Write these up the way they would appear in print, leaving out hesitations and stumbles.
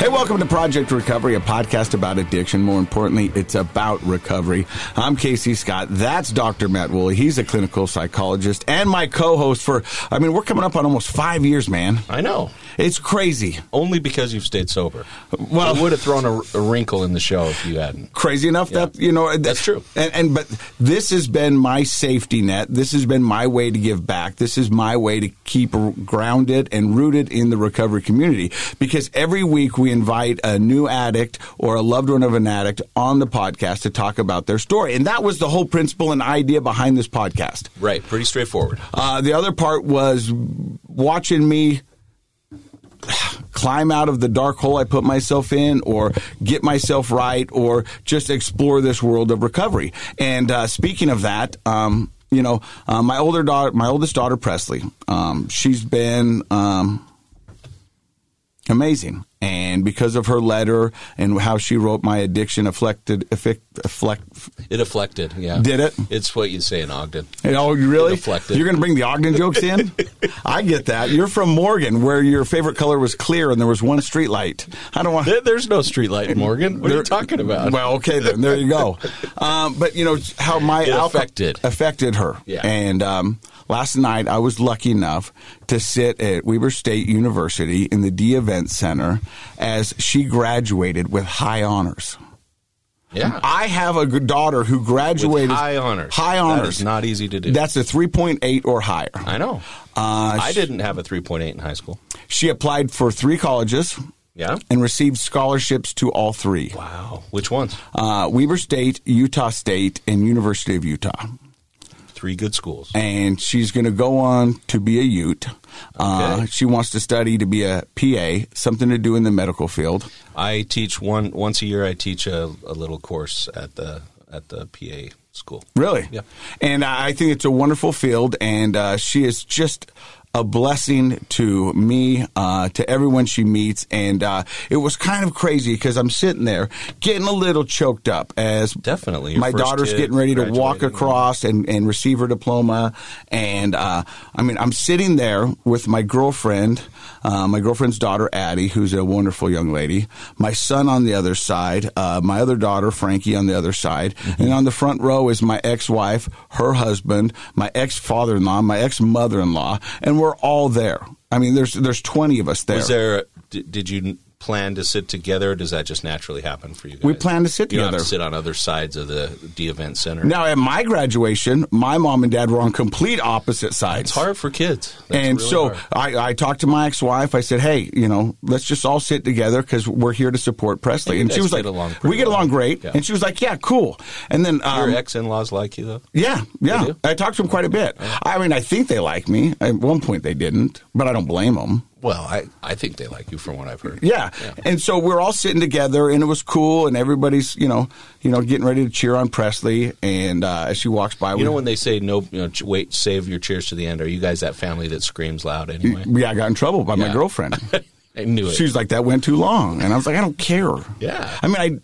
Hey, welcome to Project Recovery, a podcast about addiction. More importantly, it's about recovery. I'm Casey Scott. That's Dr. Matt Woolley. He's a clinical psychologist and my co-host we're coming up on almost 5 years, man. I know. It's crazy. Only because you've stayed sober. Well, it would have thrown a wrinkle in the show if you hadn't. Crazy enough that, That's true. But this has been my safety net. This has been my way to give back. This is my way to keep grounded and rooted in the recovery community, because every week we invite a new addict or a loved one of an addict on the podcast to talk about their story. And that was the whole principle and idea behind this podcast. Right. Pretty straightforward. The other part was watching me climb out of the dark hole I put myself in, or get myself right, or just explore this world of recovery. And speaking of that, my oldest daughter, Presley, she's been amazing. And because of her letter and how she wrote, my addiction afflicted. It afflicted, yeah. Did it? It's what you say in Ogden. Oh, you really? It afflicted. You're going to bring the Ogden jokes in? I get that. You're from Morgan, where your favorite color was clear and there was one street light. I don't want. There's no street light in Morgan. What are you talking about? Well, okay then. There you go. But how my alcohol affected her. Yeah. And last night I was lucky enough to sit at Weber State University in the D Event Center as she graduated with high honors. Yeah. I have a good daughter who graduated with high honors. High honors. That is not easy to do. That's a 3.8 or higher. I know. I didn't have a 3.8 in high school. She applied for 3 colleges. Yeah. And received scholarships to all 3. Wow. Which ones? Weber State, Utah State, and University of Utah. 3 good schools. And she's going to go on to be a Ute. Okay. She wants to study to be a PA, something to do in the medical field. I teach once a year. I teach a little course at the PA school. Really? Yeah. And I think it's a wonderful field, and she is just a blessing to me, to everyone she meets. And it was kind of crazy because I'm sitting there getting a little choked up as definitely my daughter's getting ready to walk across and receive her diploma. And I'm sitting there with my girlfriend's daughter, Addie, who's a wonderful young lady, my son on the other side, my other daughter, Frankie, on the other side. Mm-hmm. And on the front row is my ex-wife, her husband, my ex-father-in-law, my ex-mother-in-law, and we're all there. I mean, there's 20 of us there. Did you plan to sit together, or does that just naturally happen for you guys? We plan to sit together. You don't have to sit on other sides of the event center. Now, at my graduation, my mom and dad were on complete opposite sides. It's hard for kids. And really so I talked to my ex-wife. I said, hey, let's just all sit together because we're here to support Presley. And she was like, we get along great. Yeah. And she was like, yeah, cool. And then your ex-in-laws like you, though? Yeah. I talked to them quite a bit. Yeah. I think they like me. At one point they didn't, but I don't blame them. Well, I think they like you from what I've heard. Yeah. And so we're all sitting together, and it was cool, and everybody's, getting ready to cheer on Presley, and as she walks by. When they say, wait, save your cheers to the end, are you guys that family that screams loud anyway? Yeah, I got in trouble by my girlfriend. I knew it. She was like, that went too long. And I was like, I don't care. Yeah. I mean,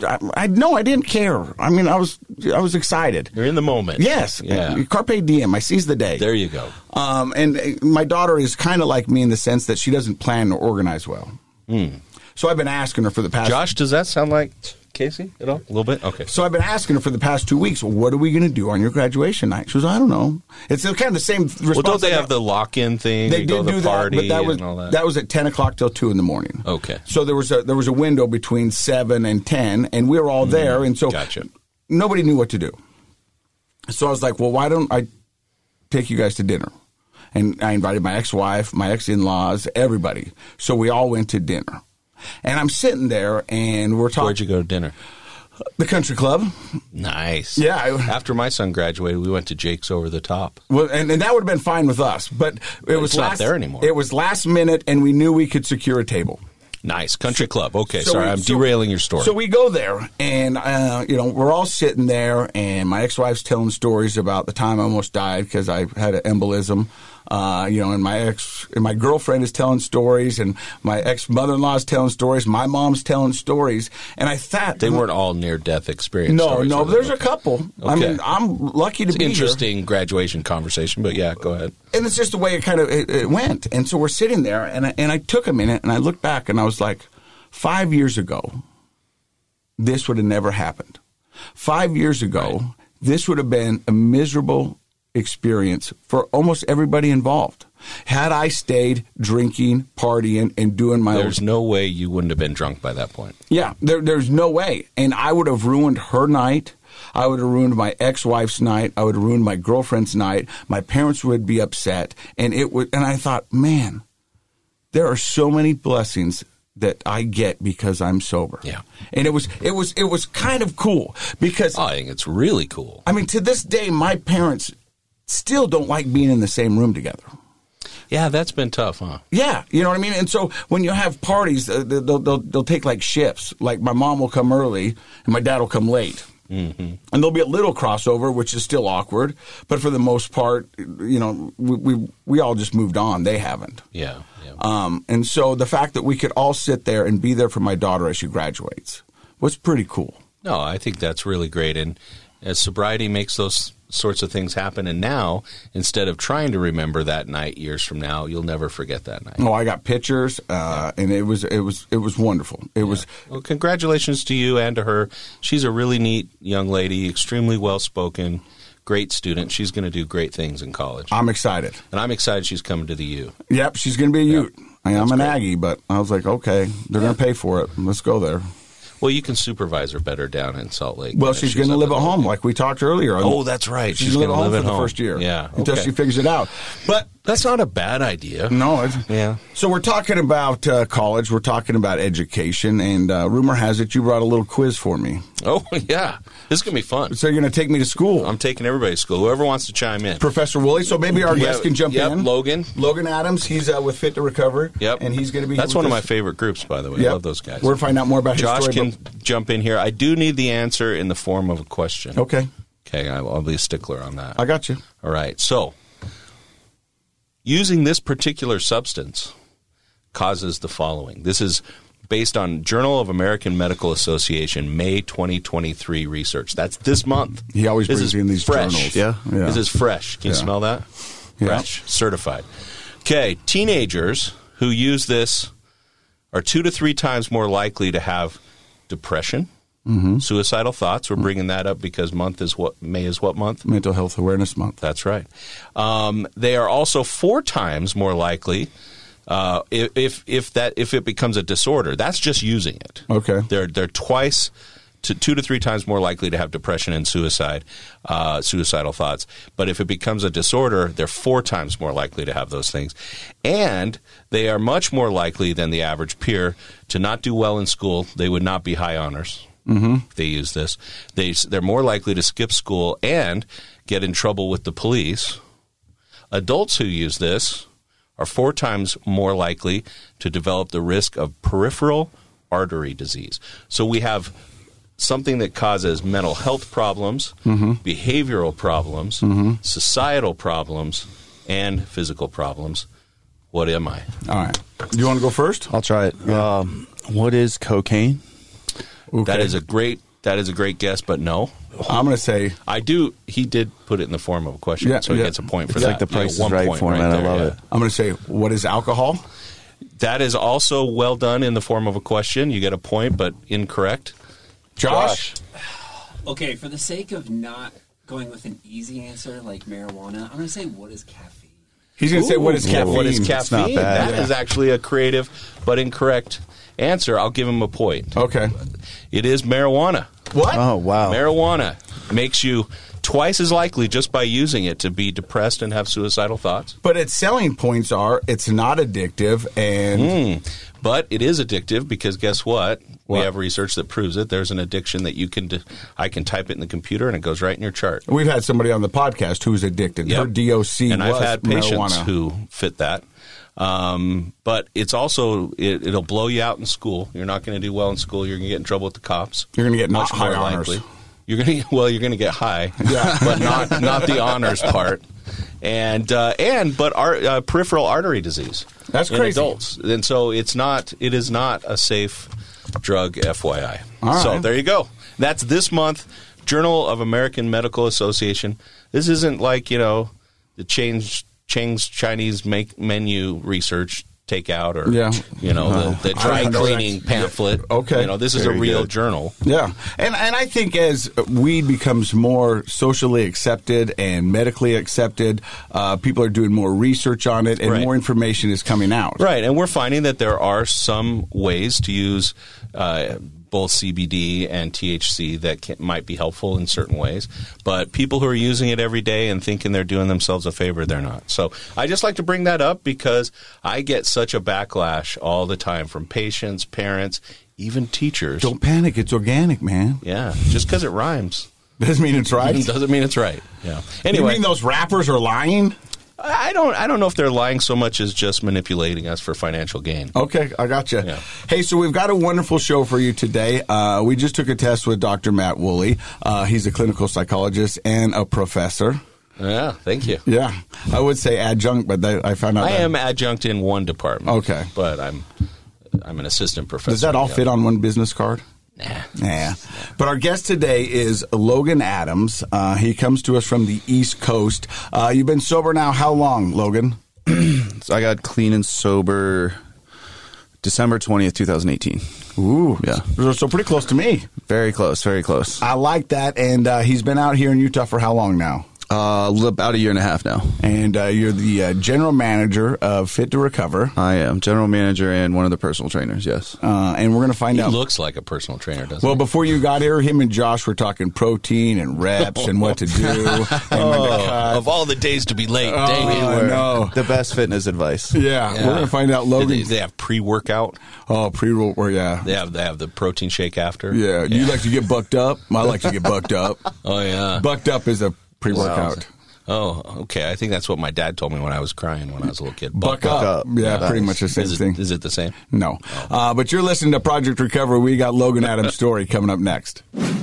I didn't care. I mean, I was excited. You're in the moment. Yes. Yeah. Carpe diem. I seize the day. There you go. And my daughter is kind of like me in the sense that she doesn't plan or organize well. So I've been asking her for the past. Josh, does that sound like Casey at all? A little bit? Okay. So I've been asking her for the past 2 weeks, what are we going to do on your graduation night? She goes, I don't know. It's kind of the same response. Well, don't they have the lock-in thing? They did do that, but that was at 10 o'clock till 2 in the morning. Okay. So there was a window between 7 and 10, and we were all there, and so nobody knew what to do. So I was like, well, why don't I take you guys to dinner? And I invited my ex-wife, my ex-in-laws, everybody. So we all went to dinner. And I'm sitting there, and we're talking. Where'd you go to dinner? The country club. Nice. Yeah. After my son graduated, we went to Jake's Over the Top. Well, and that would have been fine with us, but it's not there anymore. It was last minute, and we knew we could secure a table. Nice. Country club. Okay, I'm derailing your story. So we go there, and, we're all sitting there, and my ex-wife's telling stories about the time I almost died because I had an embolism. And my girlfriend is telling stories, and my ex-mother-in-law is telling stories. My mom's telling stories, and I thought they weren't all near-death experience. No, there's a couple. Okay. I mean, I'm lucky to be here. Interesting graduation conversation, but yeah, go ahead. And it's just the way it went. And so we're sitting there, and I took a minute, and I looked back, and I was like, 5 years ago, this would have never happened. 5 years ago, this would have been a miserable experience for almost everybody involved. Had I stayed drinking, partying, and doing my There's no way you wouldn't have been drunk by that point. Yeah, there's no way. And I would have ruined her night. I would have ruined my ex-wife's night. I would have ruined my girlfriend's night. My parents would be upset. And I thought, man, there are so many blessings that I get because I'm sober. Yeah. And it was kind of cool because I think it's really cool. I mean, to this day, my parents still don't like being in the same room together. Yeah, that's been tough, huh? Yeah, you know what I mean? And so when you have parties, they'll take like shifts. Like my mom will come early and my dad will come late. Mm-hmm. And there'll be a little crossover, which is still awkward. But for the most part, you know, we all just moved on. They haven't. Yeah. And so the fact that we could all sit there and be there for my daughter as she graduates was pretty cool. No, I think that's really great. And as sobriety makes those sorts of things happen, and now instead of trying to remember that night years from now, you'll never forget that night. Oh, I got pictures, and it was wonderful. It was. Well, congratulations to you and to her. She's a really neat young lady, extremely well spoken, great student. She's going to do great things in college. I'm excited, and I'm excited she's coming to the U. Yep, she's going to be a Ute. I'm an great. Aggie, but I was like, okay, they're going to pay for it. Let's go there. Well, you can supervise her better down in Salt Lake. Well, she's going to live at home, like we talked earlier. Oh, that's right. She's going to live at home for the first year. Yeah, until she figures it out. But that's not a bad idea. No. Yeah. So we're talking about college. We're talking about education, and rumor has it you brought a little quiz for me. Oh, yeah. This is going to be fun. So you're going to take me to school. I'm taking everybody to school. Whoever wants to chime in. Professor Woolley. So maybe our guest can jump in. Logan. Logan Adams. He's with Fit to Recover. Yep. And he's going to be. That's one of my favorite groups, by the way. Yep. I love those guys. We're going to find out more about Josh his story. can jump in here. I do need the answer in the form of a question. Okay. Okay, I'll be a stickler on that. I got you. All right. So, using this particular substance causes the following. This is based on Journal of American Medical Association, May 2023 research. That's this month. He always this brings is in these fresh. journals. Yeah. This is fresh. Can you smell that? Yeah. Fresh. Certified. Okay. Teenagers who use this are 2 to 3 times more likely to have depression, suicidal thoughts. We're bringing that up because May is what month? Mental Health Awareness Month. That's right. They are also 4 times more likely if it becomes a disorder. That's just using it. Okay. They're twice to 2 to 3 times more likely to have depression and suicidal thoughts. But if it becomes a disorder, they're 4 times more likely to have those things. And they are much more likely than the average peer to not do well in school. They would not be high honors if they use this. They're more likely to skip school and get in trouble with the police. Adults who use this are 4 times more likely to develop the risk of peripheral artery disease. So we have something that causes mental health problems, behavioral problems, societal problems, and physical problems. What am I? All right. Do you want to go first? I'll try it. Yeah. What is cocaine? Okay. That is a great guess, but no. I'm going to say He did put it in the form of a question, so he gets a point for it's that. like the Price is 1 Right point format. right there, I love it. I'm going to say what is alcohol? That is also well done in the form of a question. You get a point, but incorrect. Josh? Okay, for the sake of not going with an easy answer like marijuana, I'm going to say what is caffeine? He's going to say what is caffeine? What is It's not caffeine? bad. That is actually a creative but incorrect answer. I'll give him a point. Okay. It is marijuana. What? Oh, wow. Marijuana makes you twice as likely just by using it to be depressed and have suicidal thoughts. But its selling points are it's not addictive and But it is addictive because guess what? We What? have research that proves it. There's an addiction that I can type it in the computer and it goes right in your chart. we've had somebody on the podcast who's addicted. Yep. Her DOC And was I've had patients marijuana. who fit that. But it's also, it'll blow you out in school. You're not going to do well in school. You're going to get in trouble with the cops. You're going to get not Much more high honors. likely. You're going to get high, but not the honors part. And peripheral artery disease. That's in crazy. adults. And so it is not a safe drug, FYI. All right. So there you go. That's this month, Journal of American Medical Association. This isn't like, the Chang's Chinese menu research takeout or Yeah. the dry cleaning pamphlet. Okay. This is Very a real good. journal. Yeah. And I think as weed becomes more socially accepted and medically accepted, people are doing more research on it and Right. more information is coming out. Right, and we're finding that there are some ways to use both CBD and THC that might be helpful in certain ways. But people who are using it every day and thinking they're doing themselves a favor, they're not. So I just like to bring that up because I get such a backlash all the time from patients, parents, even teachers. Don't panic. It's organic, man. Yeah, just because it rhymes Doesn't mean it's right. doesn't mean it's right. Yeah. You Anyway, mean those rappers are lying? I don't know if they're lying so much as just manipulating us for financial gain. Okay, I got you. Yeah. Hey, so we've got a wonderful show for you today. We just took a test with Dr. Matt Woolley. He's a clinical psychologist and a professor. Yeah, thank you. Yeah, I would say adjunct, but I found out I that- am adjunct in one department. Okay. But I'm an assistant professor. Does that all Yeah. fit on one business card? Nah. But our guest today is Logan Adams. He comes to us from the East Coast. You've been sober now how long, Logan? So I got clean and sober December 20th, 2018. Ooh. Yeah. So pretty close to me. Very close, very close. I like that. And he's been out here in Utah for how long now? About a year and a half now. And you're the general manager of Fit to Recover. I am general manager and one of the personal trainers, yes. And we're going to find He out. looks like a personal trainer, doesn't Well, he? before you got here, him and Josh were talking protein and reps and what to do. And when to cut. Of all the days to be late, Oh, dang it. I know. The best fitness advice. Yeah, we're going to find out Logan. They have pre-workout. Oh, pre-roll, yeah. They have the protein shake after. Yeah, you like to get bucked up? I like to get bucked up. Oh, yeah. Bucked up is a pre-workout. Oh, okay. I think that's what my dad told me when I was crying when I was a little kid. Buck up. Yeah, Nice. pretty much the same thing. Is it the same? No. But you're listening to Project Recovery. We got Logan Adams' story coming up next.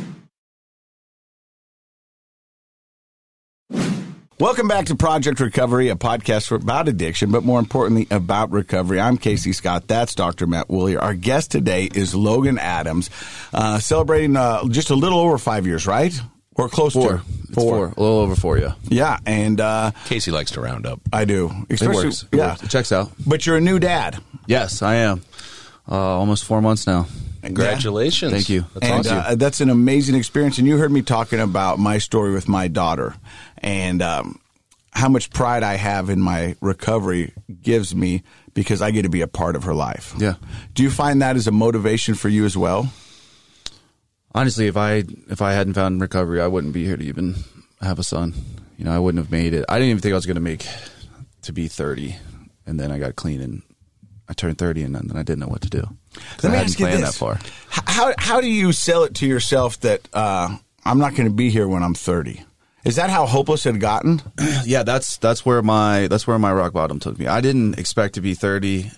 Welcome back to Project Recovery, a podcast about addiction, but more importantly, about recovery. I'm Casey Scott. That's Dr. Matt Woolley. Our guest today is Logan Adams, celebrating just a little over 5 years, right? Or close Four. to It's four. A little over 4, yeah. Yeah, and Casey likes to round up. I do. It works. It Yeah. works. It checks out. But you're a new dad. Yes, I am. Almost 4 months now. Congratulations. Thank you. That's And awesome. that's an amazing experience. And you heard me talking about my story with my daughter and how much pride I have in my recovery gives me because I get to be a part of her life. Yeah. Do you find that as a motivation for you as well? Honestly, if I hadn't found recovery, I wouldn't be here to even have a son. I wouldn't have made it. I didn't even think I was going to make to be 30, and then I got clean and I turned 30, and then I didn't know what to do. Let me I ask hadn't you planned this. that far. How do you sell it to yourself that I'm not going to be here when I'm 30? Is that how hopeless it had gotten? Yeah, that's where my rock bottom took me. I didn't expect to be 30.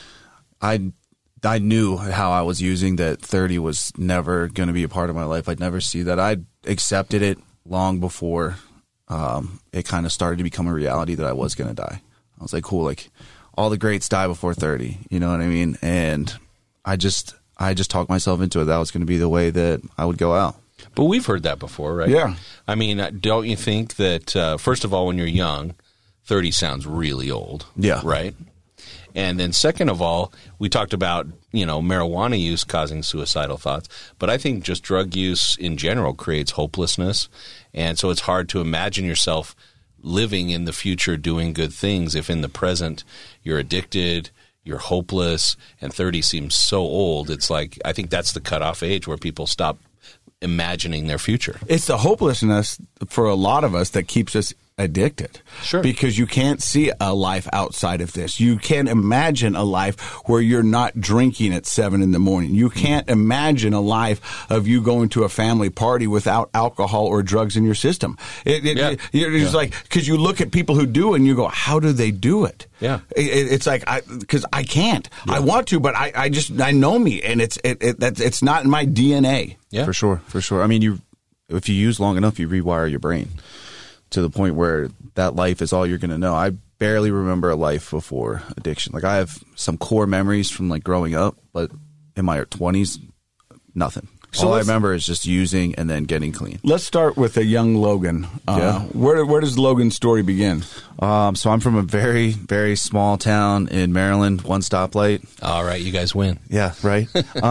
I knew how I was using that 30 was never going to be a part of my life. I'd never see that. I accepted it long before it kind of started to become a reality that I was going to die. I was like, cool, like all the greats die before 30. You know what I mean? And I just talked myself into it. That was going to be the way that I would go out. But we've heard that before, right? Yeah. I mean, don't you think that, first of all, when you're young, 30 sounds really old. Yeah. Right? And then second of all, we talked about, marijuana use causing suicidal thoughts. But I think just drug use in general creates hopelessness. And so it's hard to imagine yourself living in the future doing good things if in the present you're addicted, you're hopeless, and 30 seems so old. It's like, I think that's the cutoff age where people stop imagining their future. It's the hopelessness for a lot of us that keeps us addicted. Sure. Because you can't see a life outside of this. You can't imagine a life where you're not drinking at 7 a.m. You can't imagine a life of you going to a family party without alcohol or drugs in your system. It's like, because you look at people who do and you go, how do they do it? Yeah. It's like, because I can't. Yeah. I want to, but I know me, and it's not in my DNA. Yeah. For sure. I mean, if you use long enough, you rewire your brain to the point where that life is all you're going to know. I barely remember a life before addiction. Like, I have some core memories from like growing up, but in my 20s, nothing. So all I remember is just using and then getting clean. Let's start with a young Logan. Where does Logan's story begin? So I'm from a very, very small town in Maryland, one stoplight. All right, you guys win. Yeah, right.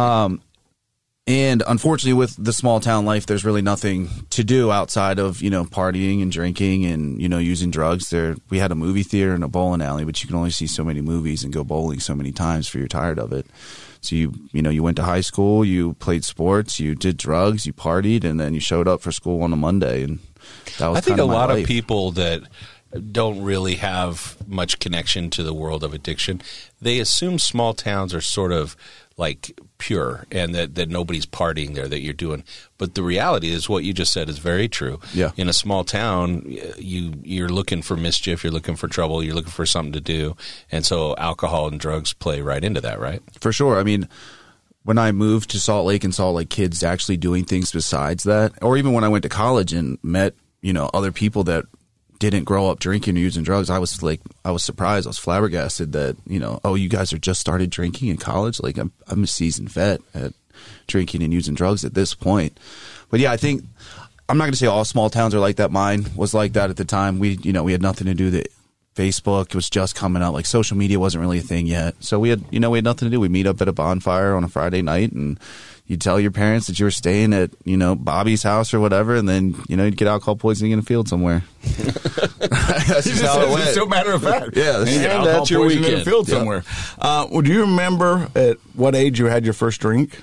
And unfortunately, with the small town life, there's really nothing to do outside of, partying and drinking and, using drugs. We had a movie theater and a bowling alley, but you can only see so many movies and go bowling so many times before you're tired of it. So you went to high school, you played sports, you did drugs, you partied, and then you showed up for school on a Monday. And that was I think kind of a my lot life. of people that don't really have much connection to the world of addiction, they assume small towns are sort of like pure and that nobody's partying there, that you're doing. But the reality is what you just said is very true. Yeah. In a small town, you're looking for mischief, you're looking for trouble, you're looking for something to do. And so alcohol and drugs play right into that, right? For sure. I mean, when I moved to Salt Lake and saw like kids actually doing things besides that, or even when I went to college and met, other people that didn't grow up drinking or using drugs, I was surprised. I was flabbergasted that, you guys are just started drinking in college. Like I'm a seasoned vet at drinking and using drugs at this point. But yeah, I think I'm not going to say all small towns are like that. Mine was like that at the time. We had nothing to do. That Facebook was just coming out. Like social media wasn't really a thing yet. So we had nothing to do. We'd meet up at a bonfire on a Friday night and you'd tell your parents that you were staying at, Bobby's house or whatever, and then, you'd get alcohol poisoning in a field somewhere. That's just how it went. It's so matter of fact. Yeah, and that's your in a weekend. field somewhere. Do you remember at what age you had your first drink?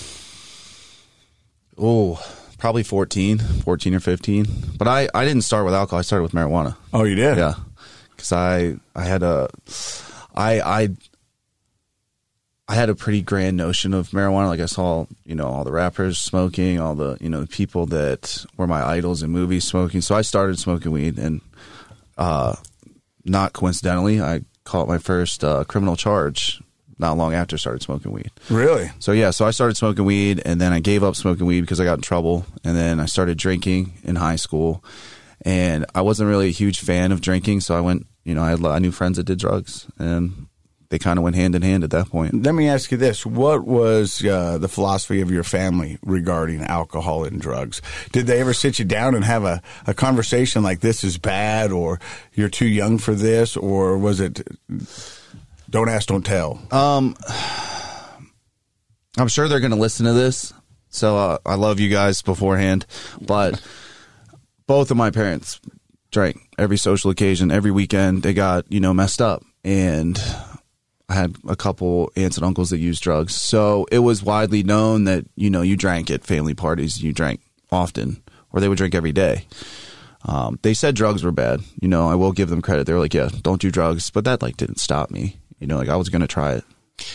Oh, probably 14 or 15. But I didn't start with alcohol. I started with marijuana. Oh, you did? Yeah. Because I had a pretty grand notion of marijuana. Like I saw, all the rappers smoking, all the, the people that were my idols in movies smoking. So I started smoking weed, and not coincidentally, I caught my first criminal charge not long after I started smoking weed. Really? So yeah, so I started smoking weed, and then I gave up smoking weed because I got in trouble, and then I started drinking in high school, and I wasn't really a huge fan of drinking, so I went, I knew friends that did drugs, and they kind of went hand in hand at that point. Let me ask you this. What was the philosophy of your family regarding alcohol and drugs? Did they ever sit you down and have a conversation like this is bad or you're too young for this, or was it don't ask, don't tell? I'm sure they're going to listen to this, so I love you guys beforehand, but both of my parents drank every social occasion, every weekend. They got, messed up, and I had a couple aunts and uncles that used drugs. So it was widely known that, you drank at family parties, you drank often, or they would drink every day. They said drugs were bad. I will give them credit. They were like, yeah, don't do drugs. But that didn't stop me. I was going to try it.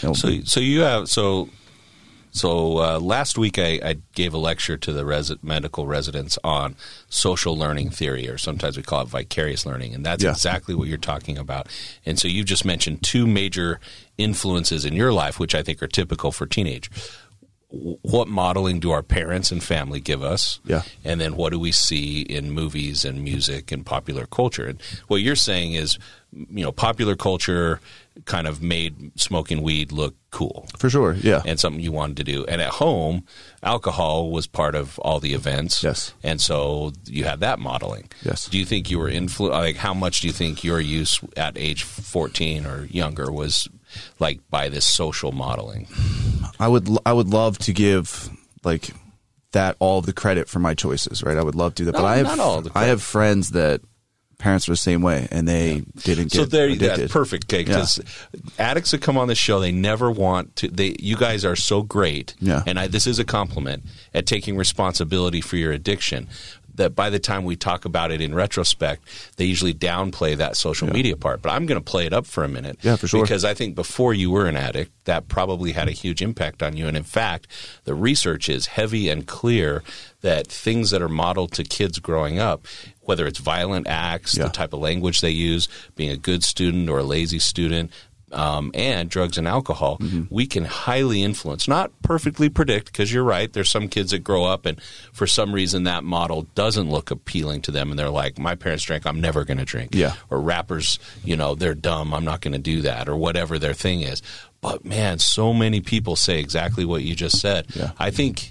So last week I gave a lecture to the medical residents on social learning theory, or sometimes we call it vicarious learning, and that's exactly what you're talking about. And so you just mentioned two major influences in your life, which I think are typical for teenage. What modeling do our parents and family give us? Yeah. And then what do we see in movies and music and popular culture? And what you're saying is, popular culture kind of made smoking weed look cool. For sure, yeah. And something you wanted to do. And at home, alcohol was part of all the events. Yes. And so you had that modeling. Yes. Do you think you were influenced? How much do you think your use at age 14 or younger was by this social modeling? I would love to give that all of the credit for my choices, right? I would love to do that, but I have friends that parents were the same way, and they didn't get addicted. That's perfect, because addicts that come on the show, they never want to. You guys are so great, and this is a compliment, at taking responsibility for your addiction, that by the time we talk about it in retrospect, they usually downplay that social media part. But I'm going to play it up for a minute. Yeah, for sure. Because I think before you were an addict, that probably had a huge impact on you. And in fact, the research is heavy and clear that things that are modeled to kids growing up, whether it's violent acts, the type of language they use, being a good student or a lazy student, and drugs and alcohol, we can highly influence, not perfectly predict, because you're right, there's some kids that grow up and for some reason that model doesn't look appealing to them, and they're like, my parents drank, I'm never going to drink. Yeah. Or rappers, they're dumb, I'm not going to do that, or whatever their thing is. But man, so many people say exactly what you just said. Yeah. I think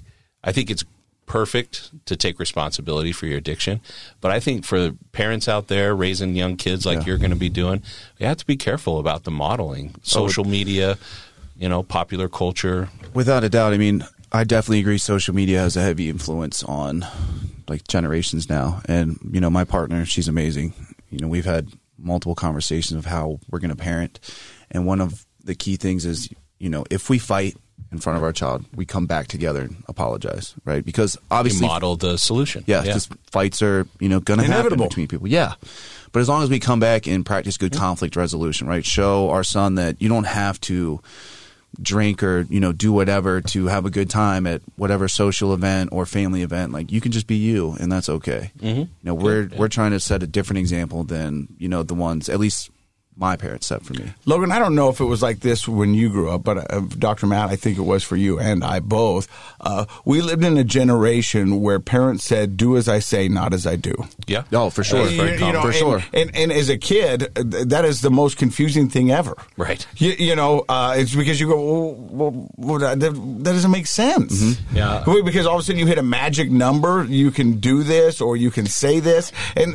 I think it's perfect to take responsibility for your addiction. But I think for parents out there raising young kids like you're going to be doing, you have to be careful about the modeling. Social media, popular culture. Without a doubt. I mean, I definitely agree social media has a heavy influence on like generations now. And, my partner, she's amazing. We've had multiple conversations of how we're going to parent. And one of the key things is, if we fight in front of our child, we come back together and apologize, right? Because obviously, you model the solution. Yeah, because fights are going to happen between people. Yeah, but as long as we come back and practice good conflict resolution, right? Show our son that you don't have to drink or do whatever to have a good time at whatever social event or family event. Like you can just be you, and that's okay. Mm-hmm. We're trying to set a different example than the ones at least my parents set for me. Logan, I don't know if it was like this when you grew up, but Dr. Matt, I think it was for you and I both. We lived in a generation where parents said, do as I say, not as I do. Yeah. Oh, for sure. For sure. And as a kid, that is the most confusing thing ever. Right. It's because you go, well, that doesn't make sense. Mm-hmm. Yeah. Because all of a sudden you hit a magic number, you can do this or you can say this.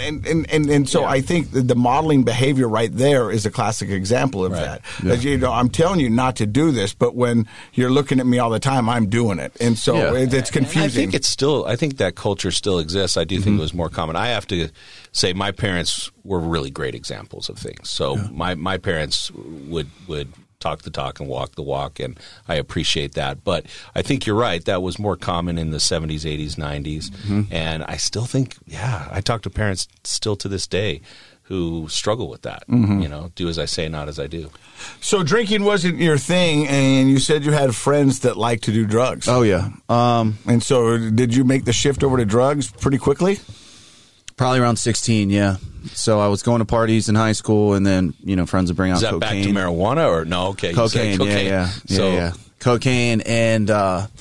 And so I think the modeling behavior right there is a classic example of that. Yeah. I'm telling you not to do this, but when you're looking at me all the time, I'm doing it. And so it's confusing. I think that culture still exists. I do think it was more common. I have to say my parents were really great examples of things. So my parents would talk the talk and walk the walk, and I appreciate that. But I think you're right. That was more common in the 70s, 80s, 90s. Mm-hmm. And I still think, I talk to parents still to this day who struggle with that. Mm-hmm. Do as I say, not as I do. So drinking wasn't your thing, and you said you had friends that like to do drugs. Oh, yeah. And so did you make the shift over to drugs pretty quickly? Probably around 16, yeah. So I was going to parties in high school, and then, friends would bring out cocaine. Is that back to marijuana or no? Okay. Cocaine, yeah. Cocaine, and,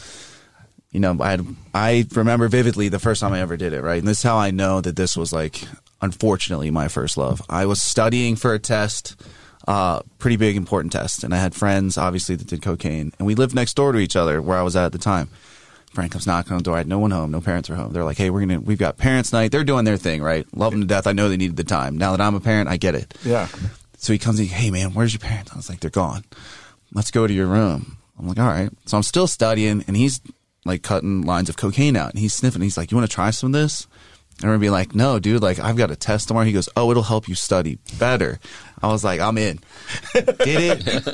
I remember vividly the first time I ever did it, right? And this is how I know that this was unfortunately, my first love. I was studying for a test, pretty big, important test, and I had friends, obviously, that did cocaine, and we lived next door to each other where I was at the time. Friend comes knocking on the door. I had no one home. No parents were home. They're like, hey, we've got parents' night. They're doing their thing, right? Love them to death. I know they needed the time. Now that I'm a parent, I get it. Yeah. So he comes in, hey, man, where's your parents? I was like, they're gone. Let's go to your room. I'm like, all right. So I'm still studying, and he's cutting lines of cocaine out, and he's sniffing. He's like, you want to try some of this? And we're be like, no, dude, I've got a test tomorrow. He goes, oh, it'll help you study better. I was like, I'm in. Did it.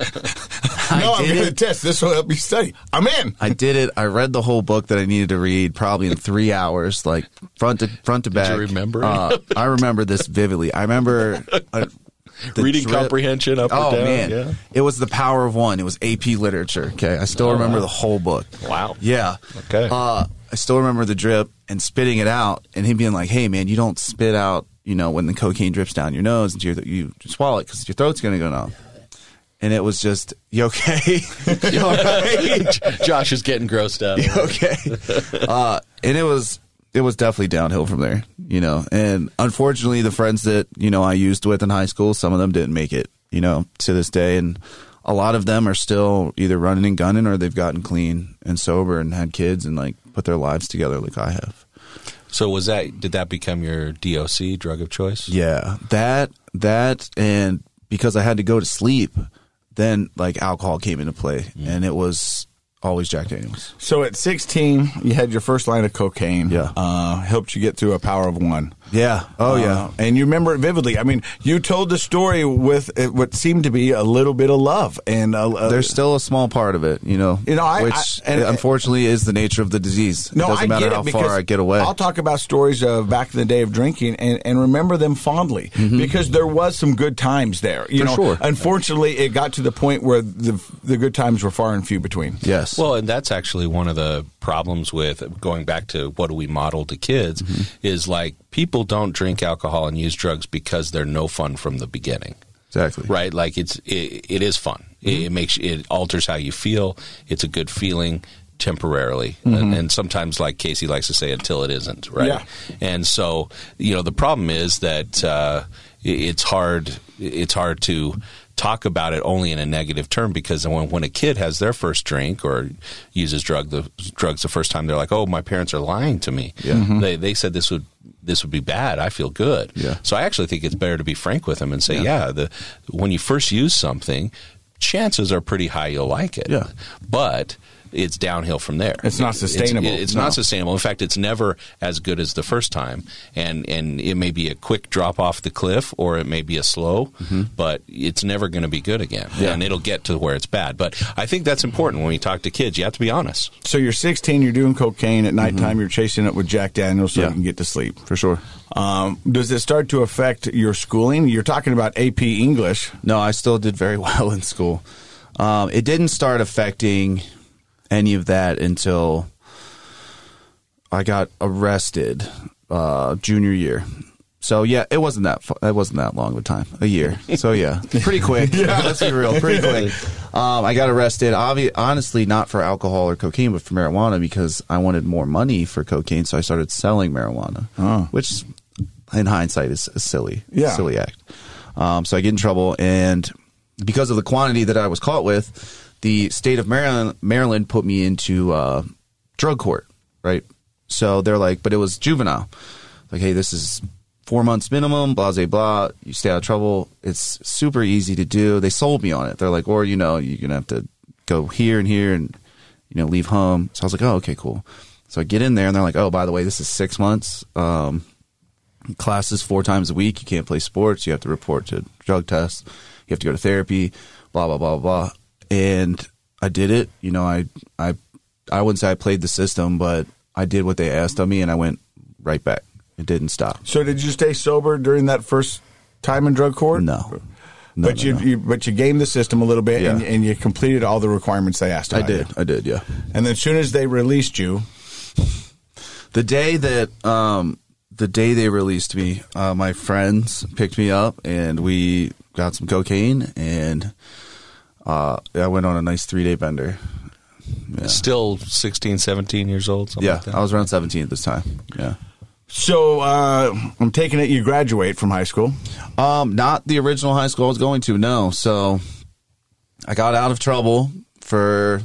I'm going to test. This will help you study. I'm in. I did it. I read the whole book that I needed to read probably in 3 hours, front to back. Did you remember? I remember this vividly. I remember reading comprehension up or down. Oh, man. Yeah. It was The Power of One. It was AP Literature. Okay. I still remember the whole book. Wow. Yeah. Okay. I still remember the drip and spitting it out and him being like, hey, man, you don't spit out, when the cocaine drips down your nose, and you swallow it because your throat's going to go numb. And it was just, you okay? You all right? Josh is getting grossed out. You okay? And it was definitely downhill from there, And unfortunately, the friends that, I used with in high school, some of them didn't make it, to this day. And a lot of them are still either running and gunning or they've gotten clean and sober and had kids and put their lives together like I have. So did that become your DOC, drug of choice? Yeah, that, and because I had to go to sleep, then alcohol came into play, and it was always Jack Daniels. So at 16, you had your first line of cocaine. Yeah. Helped you get through a Power of One. Yeah. Oh, yeah. And you remember it vividly. I mean, you told the story with what seemed to be a little bit of love. And there's still a small part of it, which unfortunately is the nature of the disease. It doesn't matter how far I get away. I'll talk about stories of back in the day of drinking and remember them fondly because there was some good times there. Sure. Unfortunately, it got to the point where the good times were far and few between. Yes. Well, and that's actually one of the problems with going back to what do we model to kids is people don't drink alcohol and use drugs because they're no fun from the beginning. Exactly. Right? It is fun. It alters how you feel. It's a good feeling temporarily. And sometimes, like Casey likes to say, until it isn't, right? Yeah. And so, the problem is that it's hard it's hard to talk about it only in a negative term, because when a kid has their first drink or uses drugs the first time, they're like, oh, my parents are lying to me. Yeah. They said this would be bad. I feel good. Yeah. So I actually think it's better to be frank with them and say, when you first use something, chances are pretty high you'll like it. Yeah. But it's downhill from there. It's not sustainable. It's not sustainable. In fact, it's never as good as the first time. And it may be a quick drop off the cliff, or it may be a slow, but it's never going to be good again. Yeah. And it'll get to where it's bad. But I think that's important when you talk to kids. You have to be honest. So you're 16, you're doing cocaine at nighttime, you're chasing it with Jack Daniels so you can get to sleep. For sure. Does it start to affect your schooling? You're talking about AP English. No, I still did very well in school. It didn't start affecting any of that until I got arrested junior year. So yeah, it wasn't that long of a time, a year. So yeah, pretty quick. Let's be real, pretty quick. I got arrested, honestly, not for alcohol or cocaine, but for marijuana, because I wanted more money for cocaine. So I started selling marijuana, which in hindsight is a silly act. So I get in trouble, and because of the quantity that I was caught with, the state of Maryland put me into drug court, right? So they're like, but it was juvenile. Like, hey, this is 4 months minimum, blah, blah, blah. You stay out of trouble. It's super easy to do. They sold me on it. They're like, or, you're going to have to go here and leave home. So I was like, oh, okay, cool. So I get in there, and they're like, oh, by the way, this is 6 months. Classes 4 times a week. You can't play sports. You have to report to drug tests. You have to go to therapy, blah, blah, blah, blah. And I did it. I wouldn't say I played the system, but I did what they asked of me, and I went right back. It didn't stop. So did you stay sober during that first time in drug court? No. But you gamed the system a little bit, Yeah. and you completed all the requirements they asked of you. I did, yeah. And then as soon as they released you, the day they released me, my friends picked me up, and we got some cocaine, and I went on a nice 3-day bender. Yeah. Still 16, 17 years old? Something like that? I was around 17 at this time. Yeah. So I'm taking it you graduate from high school. Not the original high school I was going to, no. So I got out of trouble for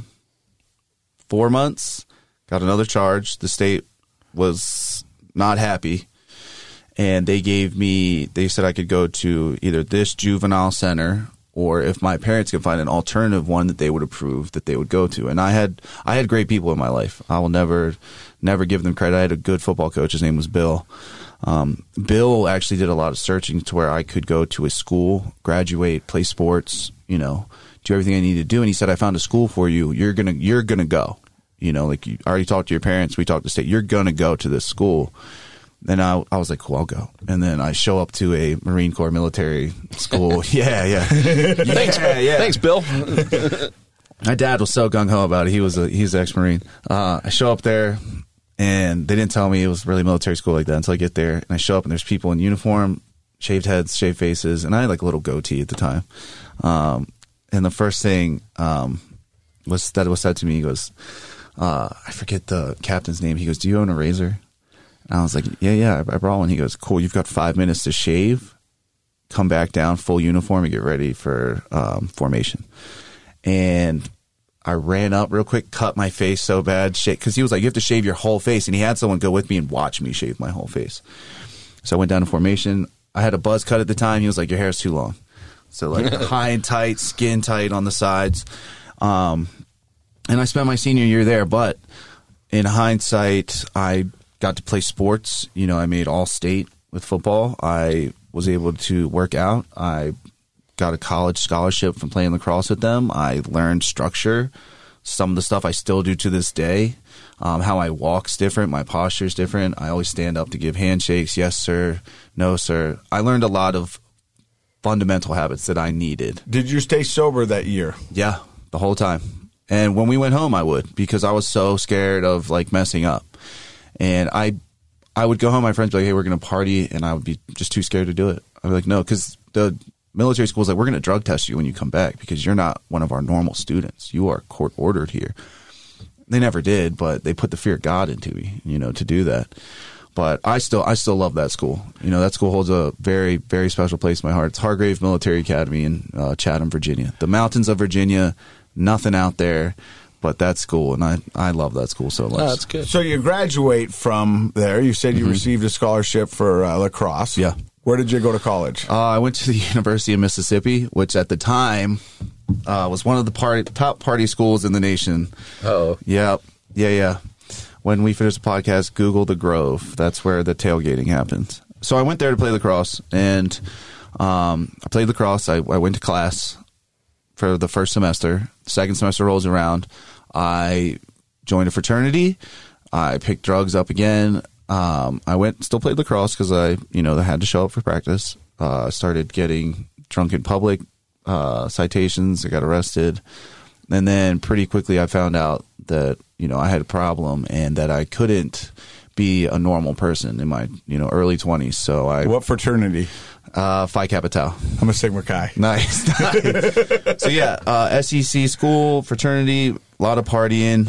4 months, got another charge. The state was not happy, and they said I could go to either this juvenile center, or if my parents could find an alternative one that they would approve, that they would go to. And I had great people in my life. I will never give them credit. I had a good football coach. His name was Bill. Bill actually did a lot of searching to where I could go to a school, graduate, play sports, do everything I needed to do. And he said, I found a school for you. You're gonna go. Like, you already talked to your parents. We talked to state. You're gonna go to this school. And I was like, cool, I'll go. And then I show up to a Marine Corps military school. Yeah. Thanks, Bill. My dad was so gung-ho about it. He's an ex-Marine. I show up there, and they didn't tell me it was really military school like that until I get there. And I show up, and there's people in uniform, shaved heads, shaved faces, and I had like a little goatee at the time. And the first thing was said to me, he goes, I forget the captain's name. He goes, do you own a razor? And I was like, yeah, I brought one. He goes, cool, you've got 5 minutes to shave, come back down, full uniform, and get ready for formation. And I ran up real quick, cut my face so bad, because he was like, you have to shave your whole face. And he had someone go with me and watch me shave my whole face. So I went down to formation. I had a buzz cut at the time. He was like, your hair's too long. So like high and tight, skin tight on the sides. And I spent my senior year there. But in hindsight, I got to play sports. I made all-state with football. I was able to work out. I got a college scholarship from playing lacrosse with them. I learned structure. Some of the stuff I still do to this day. How I walk's different. My posture's different. I always stand up to give handshakes. Yes, sir. No, sir. I learned a lot of fundamental habits that I needed. Did you stay sober that year? Yeah, the whole time. And when we went home, I would, because I was so scared of like messing up. And I would go home, my friends would be like, hey, we're going to party, and I would be just too scared to do it. I'd be like, no, because the military school is like, we're going to drug test you when you come back because you're not one of our normal students. You are court ordered here. They never did, but they put the fear of God into me, to do that. But I still love that school. You know, that school holds a very, very special place in my heart. It's Hargrave Military Academy in Chatham, Virginia. The mountains of Virginia, nothing out there but that school, and I love that school so much. Oh, that's good. So you graduate from there. You said you received a scholarship for lacrosse. Yeah. Where did you go to college? I went to the University of Mississippi, which at the time was one of the top party schools in the nation. Oh. Yeah. When we finish the podcast, Google the Grove. That's where the tailgating happens. So I went there to play lacrosse, and I played lacrosse. I went to class for the first semester. Second semester rolls around. I joined a fraternity. I picked drugs up again. I still played lacrosse because I had to show up for practice. Started getting drunk in public, citations. I got arrested. And then pretty quickly I found out that, I had a problem and that I couldn't be a normal person in my, early 20s. So What fraternity? Phi Kappa Tau. I'm a Sigma Chi. Nice. So yeah, SEC school, fraternity, a lot of partying.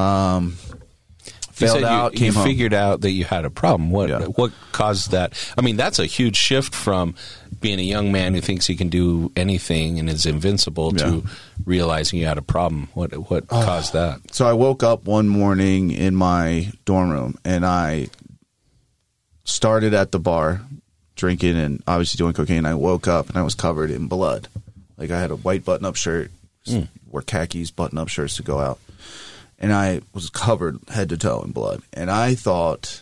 You Failed said out, came home. figured out that you had a problem. What Yeah. what caused that? I mean, that's a huge shift from being a young man who thinks he can do anything and is invincible to realizing you had a problem. What caused that? So I woke up one morning in my dorm room and I started at the bar drinking and obviously doing cocaine. I woke up and I was covered in blood. Like I had a white button-up shirt, wore khakis, button-up shirts to go out. And I was covered head to toe in blood. And I thought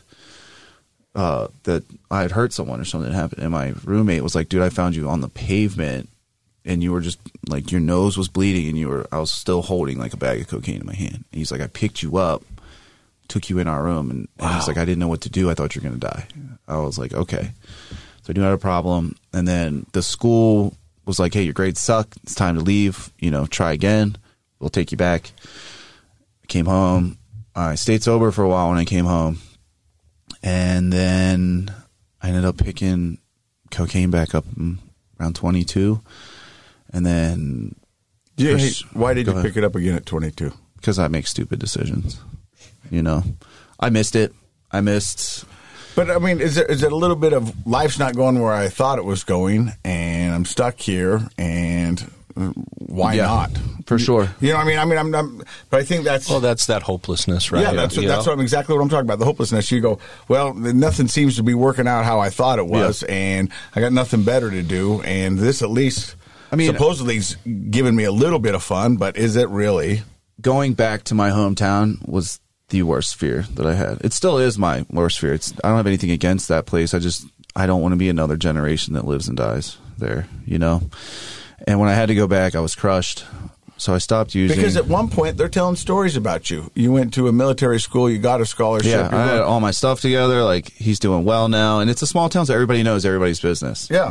that I had hurt someone or something had happened. And my roommate was like, dude, I found you on the pavement and you were just like, your nose was bleeding and I was still holding like a bag of cocaine in my hand. And he's like, I picked you up, took you in our room. And he's like, I didn't know what to do. I thought you were going to die. I was like, okay. So I knew I had a problem. And then the school was like, hey, your grades suck. It's time to leave. Try again. We'll take you back. I came home. I stayed sober for a while when I came home. And then I ended up picking cocaine back up around 22. And then... Why did you pick it up again at 22? Because I make stupid decisions. I missed it. But, I mean, is there a little bit of life's not going where I thought it was going, and I'm stuck here, and why not? For sure. But I think that's... Well, that's that hopelessness, right? Yeah, that's exactly what I'm talking about, the hopelessness. You go, well, nothing seems to be working out how I thought it was, and I got nothing better to do, and this at least supposedly is giving me a little bit of fun, but is it really? Going back to my hometown was the worst fear that I had. It still is my worst fear. I don't have anything against that place. I don't want to be another generation that lives and dies there, And when I had to go back, I was crushed. So I stopped using. Because at one point, they're telling stories about you. You went to a military school, you got a scholarship. Yeah, I had all my stuff together. Like, he's doing well now. And it's a small town, so everybody knows everybody's business. Yeah.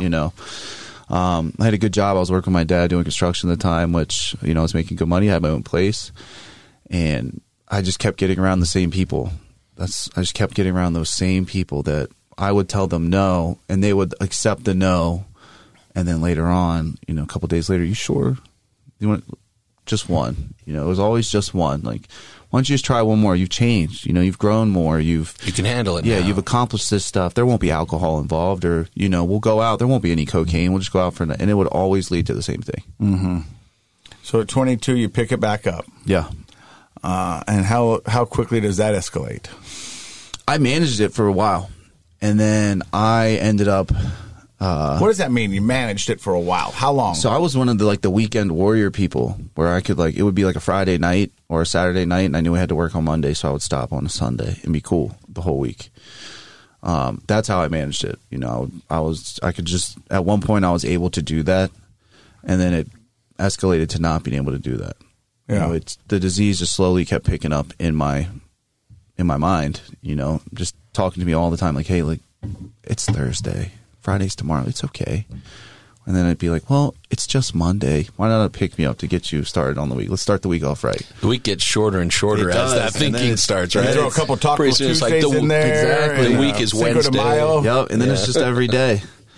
I had a good job. I was working with my dad doing construction at the time, which, I was making good money. I had my own place. And I just kept getting around the same people. I just kept getting around those same people that I would tell them no, and they would accept the no. And then later on, a couple of days later, you sure? You want just one? It was always just one. Like, why don't you just try one more? You've changed. You've grown more. You can handle it. Yeah, now. You've accomplished this stuff. There won't be alcohol involved, or we'll go out. There won't be any cocaine. We'll just go out for and it would always lead to the same thing. Mm-hmm. So at 22, you pick it back up. Yeah. And how quickly does that escalate? I managed it for a while, and then I ended up. What does that mean? You managed it for a while. How long? So I was one of the weekend warrior people, where I could it would be like a Friday night or a Saturday night, and I knew I had to work on Monday, so I would stop on a Sunday and be cool the whole week. That's how I managed it. I could just at one point I was able to do that, and then it escalated to not being able to do that. Yeah. The disease just slowly kept picking up in my mind, just talking to me all the time, like, hey, it's Thursday, Friday's tomorrow, it's okay. And then I'd be like, well, it's just Monday. Why not pick me up to get you started on the week? Let's start the week off right. The week gets shorter and shorter as that thinking starts, right? You throw a couple Taco Tuesdays in there. Exactly. The week is Wednesday. Yep, and then it's just every day.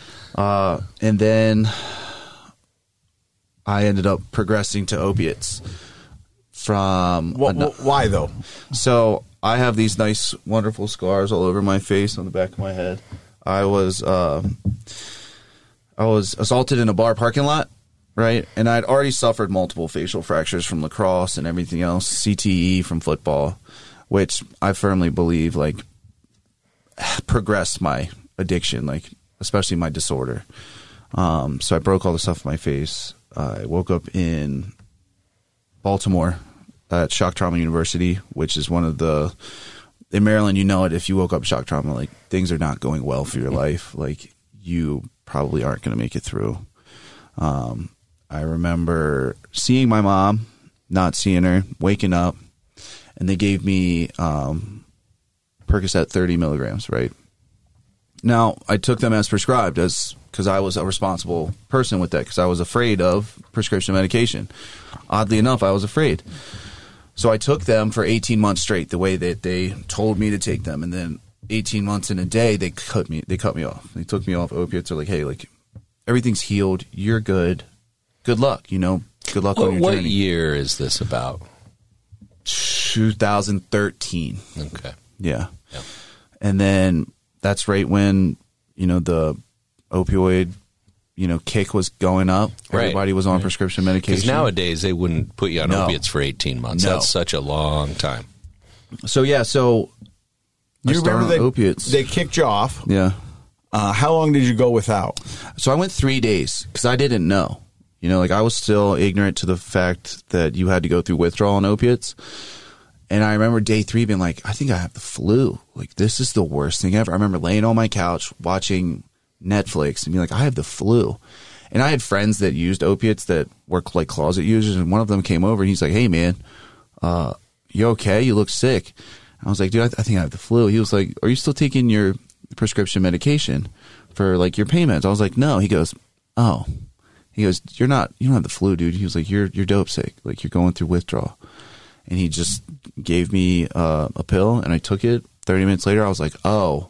And then I ended up progressing to opiates. Why though? So I have these nice, wonderful scars all over my face, on the back of my head. I was assaulted in a bar parking lot, right? And I'd already suffered multiple facial fractures from lacrosse and everything else, CTE from football, which I firmly believe like progressed my addiction, like especially my disorder. So I broke all the stuff in my face. I woke up in Baltimore at Shock Trauma University, which is one of the, in Maryland, you know it, if you woke up shock trauma, like things are not going well for your life. Like you probably aren't going to make it through. I remember seeing my mom, not seeing her, waking up, and they gave me Percocet 30 milligrams, right? Now, I took them as prescribed because I was a responsible person with that because I was afraid of prescription medication. Oddly enough, I was afraid. So I took them for 18 months straight, the way that they told me to take them. And then 18 months in a day, they cut me off. They took me off opiates. They're like, hey, like everything's healed. You're good. Good luck, you know. Good luck on your journey. What year is this about? 2013. Okay. Yeah. And then that's right when, you know, the opioid, you know, kick was going up. Right. Everybody was on prescription medication. Because nowadays they wouldn't put you on opiates for 18 months. No. That's such a long time. So, yeah, so I You started remember on opiates. they kicked you off. Yeah. How long did you go without? So I went 3 days because I didn't know. You know, like I was still ignorant to the fact that you had to go through withdrawal on opiates. And I remember day 3 being like, I think I have the flu. Like, this is the worst thing ever. I remember laying on my couch watching Netflix and being like, I have the flu. And I had friends that used opiates that were like closet users. And one of them came over and he's like, hey, man, you okay? You look sick. And I was like, dude, I think I have the flu. He was like, are you still taking your prescription medication for like your pain meds? I was like, no. He goes, oh. He goes, you don't have the flu, dude. He was like, you're dope sick. Like, you're going through withdrawal. And he just gave me a pill, and I took it. 30 minutes later, I was like, oh,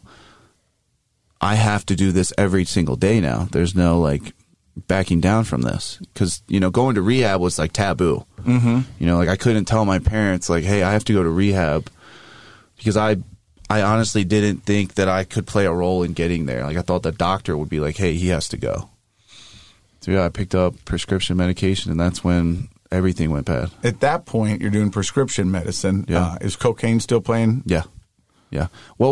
I have to do this every single day now. There's no, like, backing down from this. Because, you know, going to rehab was, like, taboo. Mm-hmm. You know, like, I couldn't tell my parents, like, hey, I have to go to rehab. Because I honestly didn't think that I could play a role in getting there. Like, I thought the doctor would be like, hey, he has to go. So, yeah, I picked up prescription medication, and that's when everything went bad. At that point, you're doing prescription medicine. Yeah. Is cocaine still playing? Yeah. Yeah.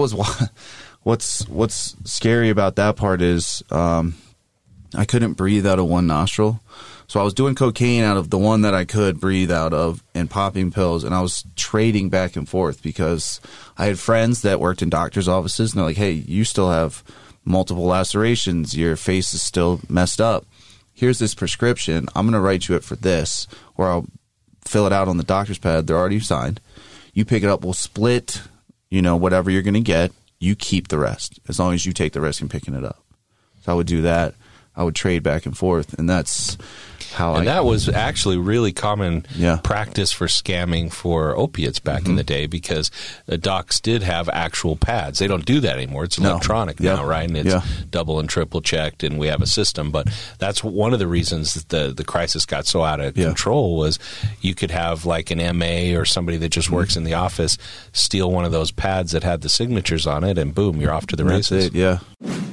What's scary about that part is I couldn't breathe out of one nostril. So I was doing cocaine out of the one that I could breathe out of and popping pills, and I was trading back and forth because I had friends that worked in doctors' offices, and they're like, hey, you still have multiple lacerations. Your face is still messed up. Here's this prescription. I'm going to write you it for this, or I'll fill it out on the doctor's pad. They're already signed. You pick it up. We'll split, you know, whatever you're going to get. You keep the rest as long as you take the risk in picking it up. So I would do that. I would trade back and forth, and that's how that was actually really common Yeah. practice for scamming for opiates back in the day because the docs did have actual pads. They don't do that anymore. It's No. electronic Yeah. now, right? And it's Yeah. double and triple checked, and we have a system. But that's one of the reasons that the crisis got so out of Yeah. control was you could have like an MA or somebody that just works in the office steal one of those pads that had the signatures on it, and boom, you're off to the That's races. it, yeah.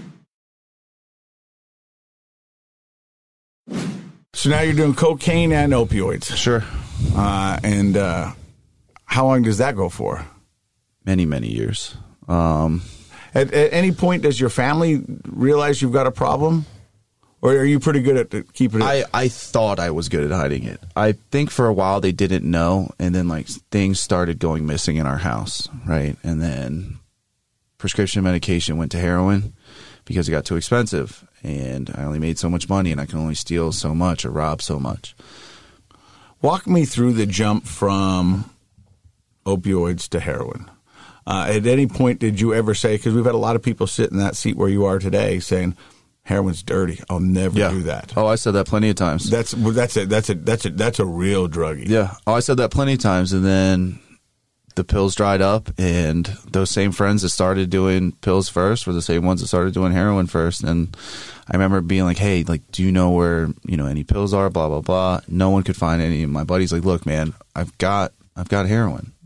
So now you're doing cocaine and opioids. Sure. And how long does that go for? Many, many years. At any point, does your family realize you've got a problem? Or are you pretty good at keeping it? I thought I was good at hiding it. I think for a while they didn't know, and then like things started going missing in our house, right? And then prescription medication went to heroin because it got too expensive, and I only made so much money, and I can only steal so much or rob so much. Walk me through the jump from opioids to heroin. At any point, did you ever say, because we've had a lot of people sit in that seat where you are today saying, heroin's dirty, I'll never do that. Oh, I said that plenty of times. That's a real druggie. Yeah. Oh, I said that plenty of times, and then the pills dried up, and those same friends that started doing pills first were the same ones that started doing heroin first. And I remember being like, hey, like, do you know where, you know, any pills are, blah, blah, blah. No one could find any. And my buddy's like, look, man, I've got heroin.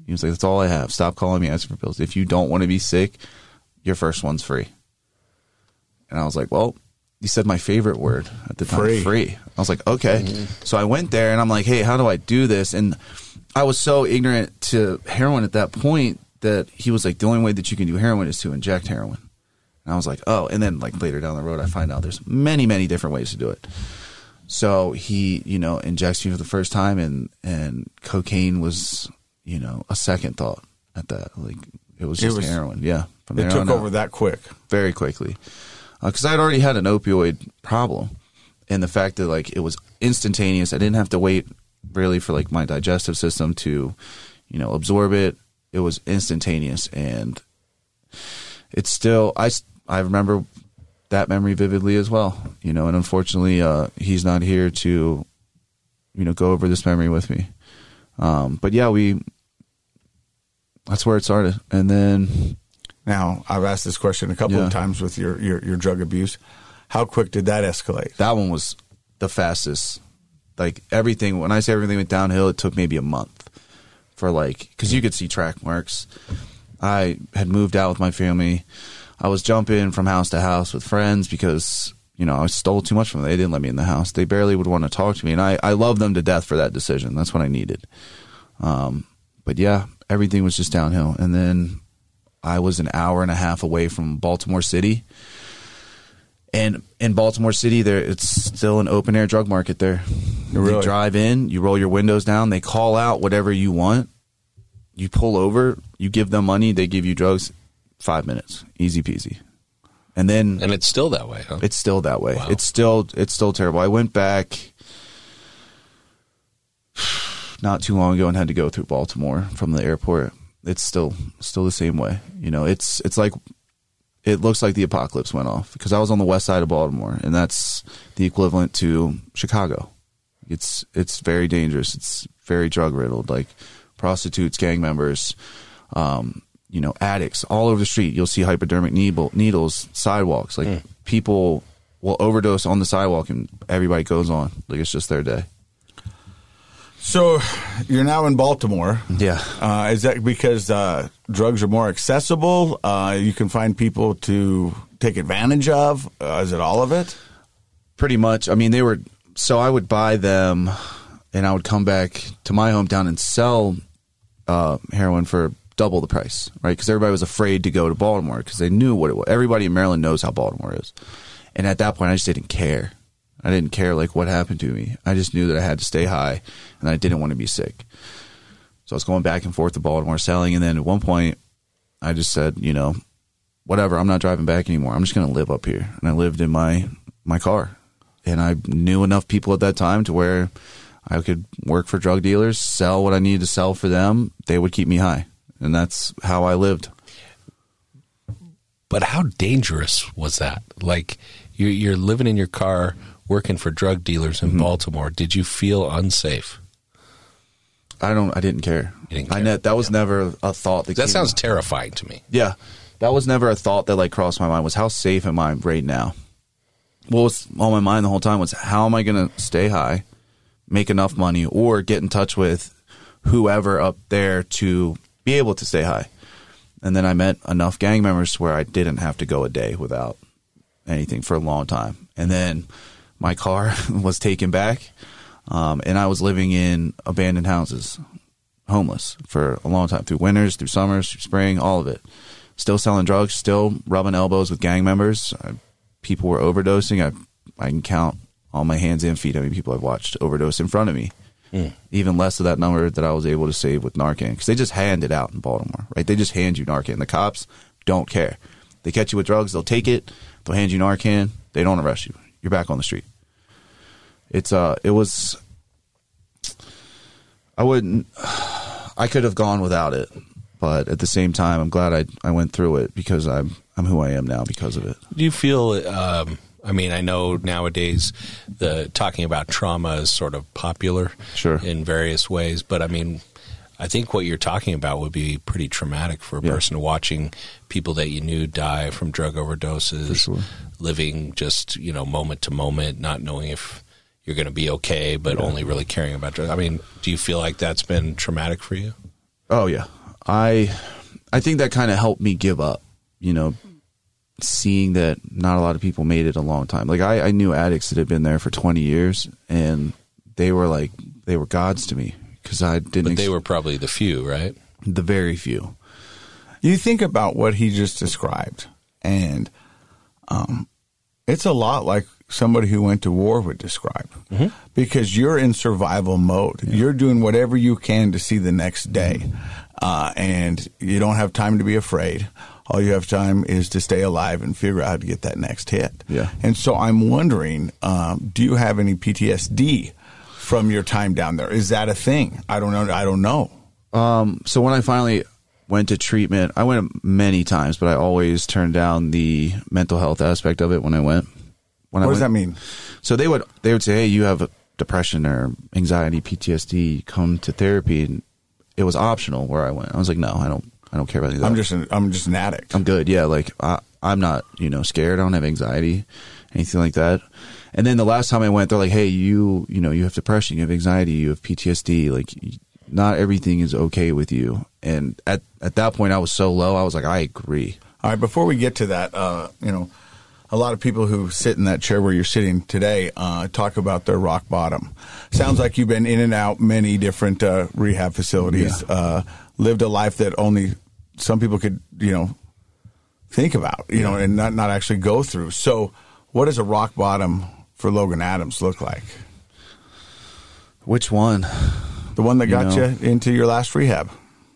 He was like, that's all I have. Stop calling me asking for pills. If you don't want to be sick, your first one's free. And I was like, well, you said my favorite word at the time, free. I was like, okay. So I went there and I'm like, hey, how do I do this? And I was so ignorant to heroin at that point that he was like, the only way that you can do heroin is to inject heroin. And I was like, oh. And then like later down the road, I find out there's many, many different ways to do it. So he, injects me for the first time, and cocaine was, a second thought at that. Like it was just heroin. Yeah. From it took over that quick. Very quickly. Because I had already had an opioid problem, and the fact that like it was instantaneous, I didn't have to wait really for like my digestive system to, absorb it. It was instantaneous, and it's still I remember that memory vividly as well. And unfortunately, he's not here to, go over this memory with me. But yeah, that's where it started, and then. Now, I've asked this question a couple of times with your drug abuse. How quick did that escalate? That one was the fastest. Like everything, when I say everything went downhill, it took maybe a month for because you could see track marks. I had moved out with my family. I was jumping from house to house with friends because, I stole too much from them. They didn't let me in the house. They barely would want to talk to me. And I love them to death for that decision. That's what I needed. But yeah, everything was just downhill. And then I was an hour and a half away from Baltimore City. And in Baltimore City, it's still an open air drug market there. Really? You drive in, you roll your windows down, they call out whatever you want. You pull over, you give them money, they give you drugs. 5 minutes, easy peasy. And it's still that way, huh? It's still that way. Wow. It's still terrible. I went back not too long ago and had to go through Baltimore from the airport. It's still the same way. It's like it looks like the apocalypse went off because I was on the west side of Baltimore, and that's the equivalent to Chicago. It's very dangerous. It's very drug riddled, like prostitutes, gang members, addicts all over the street. You'll see hypodermic needles, sidewalks. Like people will overdose on the sidewalk, and everybody goes on like it's just their day. So you're now in Baltimore. Yeah. Is that because drugs are more accessible? You can find people to take advantage of? Is it all of it? Pretty much. I mean, so I would buy them and I would come back to my hometown and sell heroin for double the price, right? Because everybody was afraid to go to Baltimore because they knew what it was. Everybody in Maryland knows how Baltimore is. And at that point, I just didn't care. I didn't care what happened to me. I just knew that I had to stay high and I didn't want to be sick. So I was going back and forth to Baltimore selling. And then at one point I just said, whatever, I'm not driving back anymore. I'm just going to live up here. And I lived in my car, and I knew enough people at that time to where I could work for drug dealers, sell what I needed to sell for them. They would keep me high. And that's how I lived. But how dangerous was that? Like you're living in your car, working for drug dealers in Baltimore. Did you feel unsafe? I didn't care. You didn't care. That was never a thought. That sounds terrifying to me. Yeah. That was never a thought that crossed my mind was how safe am I right now? What was on my mind the whole time was how am I going to stay high, make enough money, or get in touch with whoever up there to be able to stay high. And then I met enough gang members where I didn't have to go a day without anything for a long time. And then my car was taken back, and I was living in abandoned houses, homeless for a long time, through winters, through summers, through spring, all of it. Still selling drugs, still rubbing elbows with gang members. People were overdosing. I can count on my hands and feet how many people I've watched overdose in front of me. Even less of that number that I was able to save with Narcan, because they just hand it out in Baltimore, right? They just hand you Narcan. The cops don't care. They catch you with drugs, they'll take it, they'll hand you Narcan, they don't arrest you. You're back on the street. I could have gone without it, but at the same time, I'm glad I went through it because I'm who I am now because of it. Do you feel, I know nowadays talking about trauma is sort of popular in various ways, but I think what you're talking about would be pretty traumatic for a person watching people that you knew die from drug overdoses, living just, moment to moment, not knowing if you're going to be okay, but only really caring about drugs. Do you feel like that's been traumatic for you? Oh yeah. I think that kind of helped me give up, seeing that not a lot of people made it a long time. Like I knew addicts that had been there for 20 years and they were gods to me because I didn't. But they were probably the few, right? The very few. You think about what he just described, and it's a lot like somebody who went to war would describe, because you're in survival mode. Yeah. You're doing whatever you can to see the next day, and you don't have time to be afraid. All you have time is to stay alive and figure out how to get that next hit. Yeah. And so I'm wondering, do you have any PTSD from your time down there? Is that a thing? I don't know. So when I finally went to treatment, I went many times, but I always turned down the mental health aspect of it when I went. What does that mean? So they would say, hey, you have depression or anxiety, PTSD, come to therapy. And it was optional where I went. I was like, no, I don't care about any of that. I'm just an addict. I'm good. Yeah. Like I'm not, scared. I don't have anxiety, anything like that. And then the last time I went, they're like, hey, you have depression, you have anxiety, you have PTSD. Like not everything is okay with you. And at that point I was so low. I was like, I agree. All right. Before we get to that, a lot of people who sit in that chair where you're sitting today talk about their rock bottom. Sounds like you've been in and out many different rehab facilities, lived a life that only some people could, think about, and not actually go through. So what does a rock bottom for Logan Adams look like? Which one? The one that got you into your last rehab.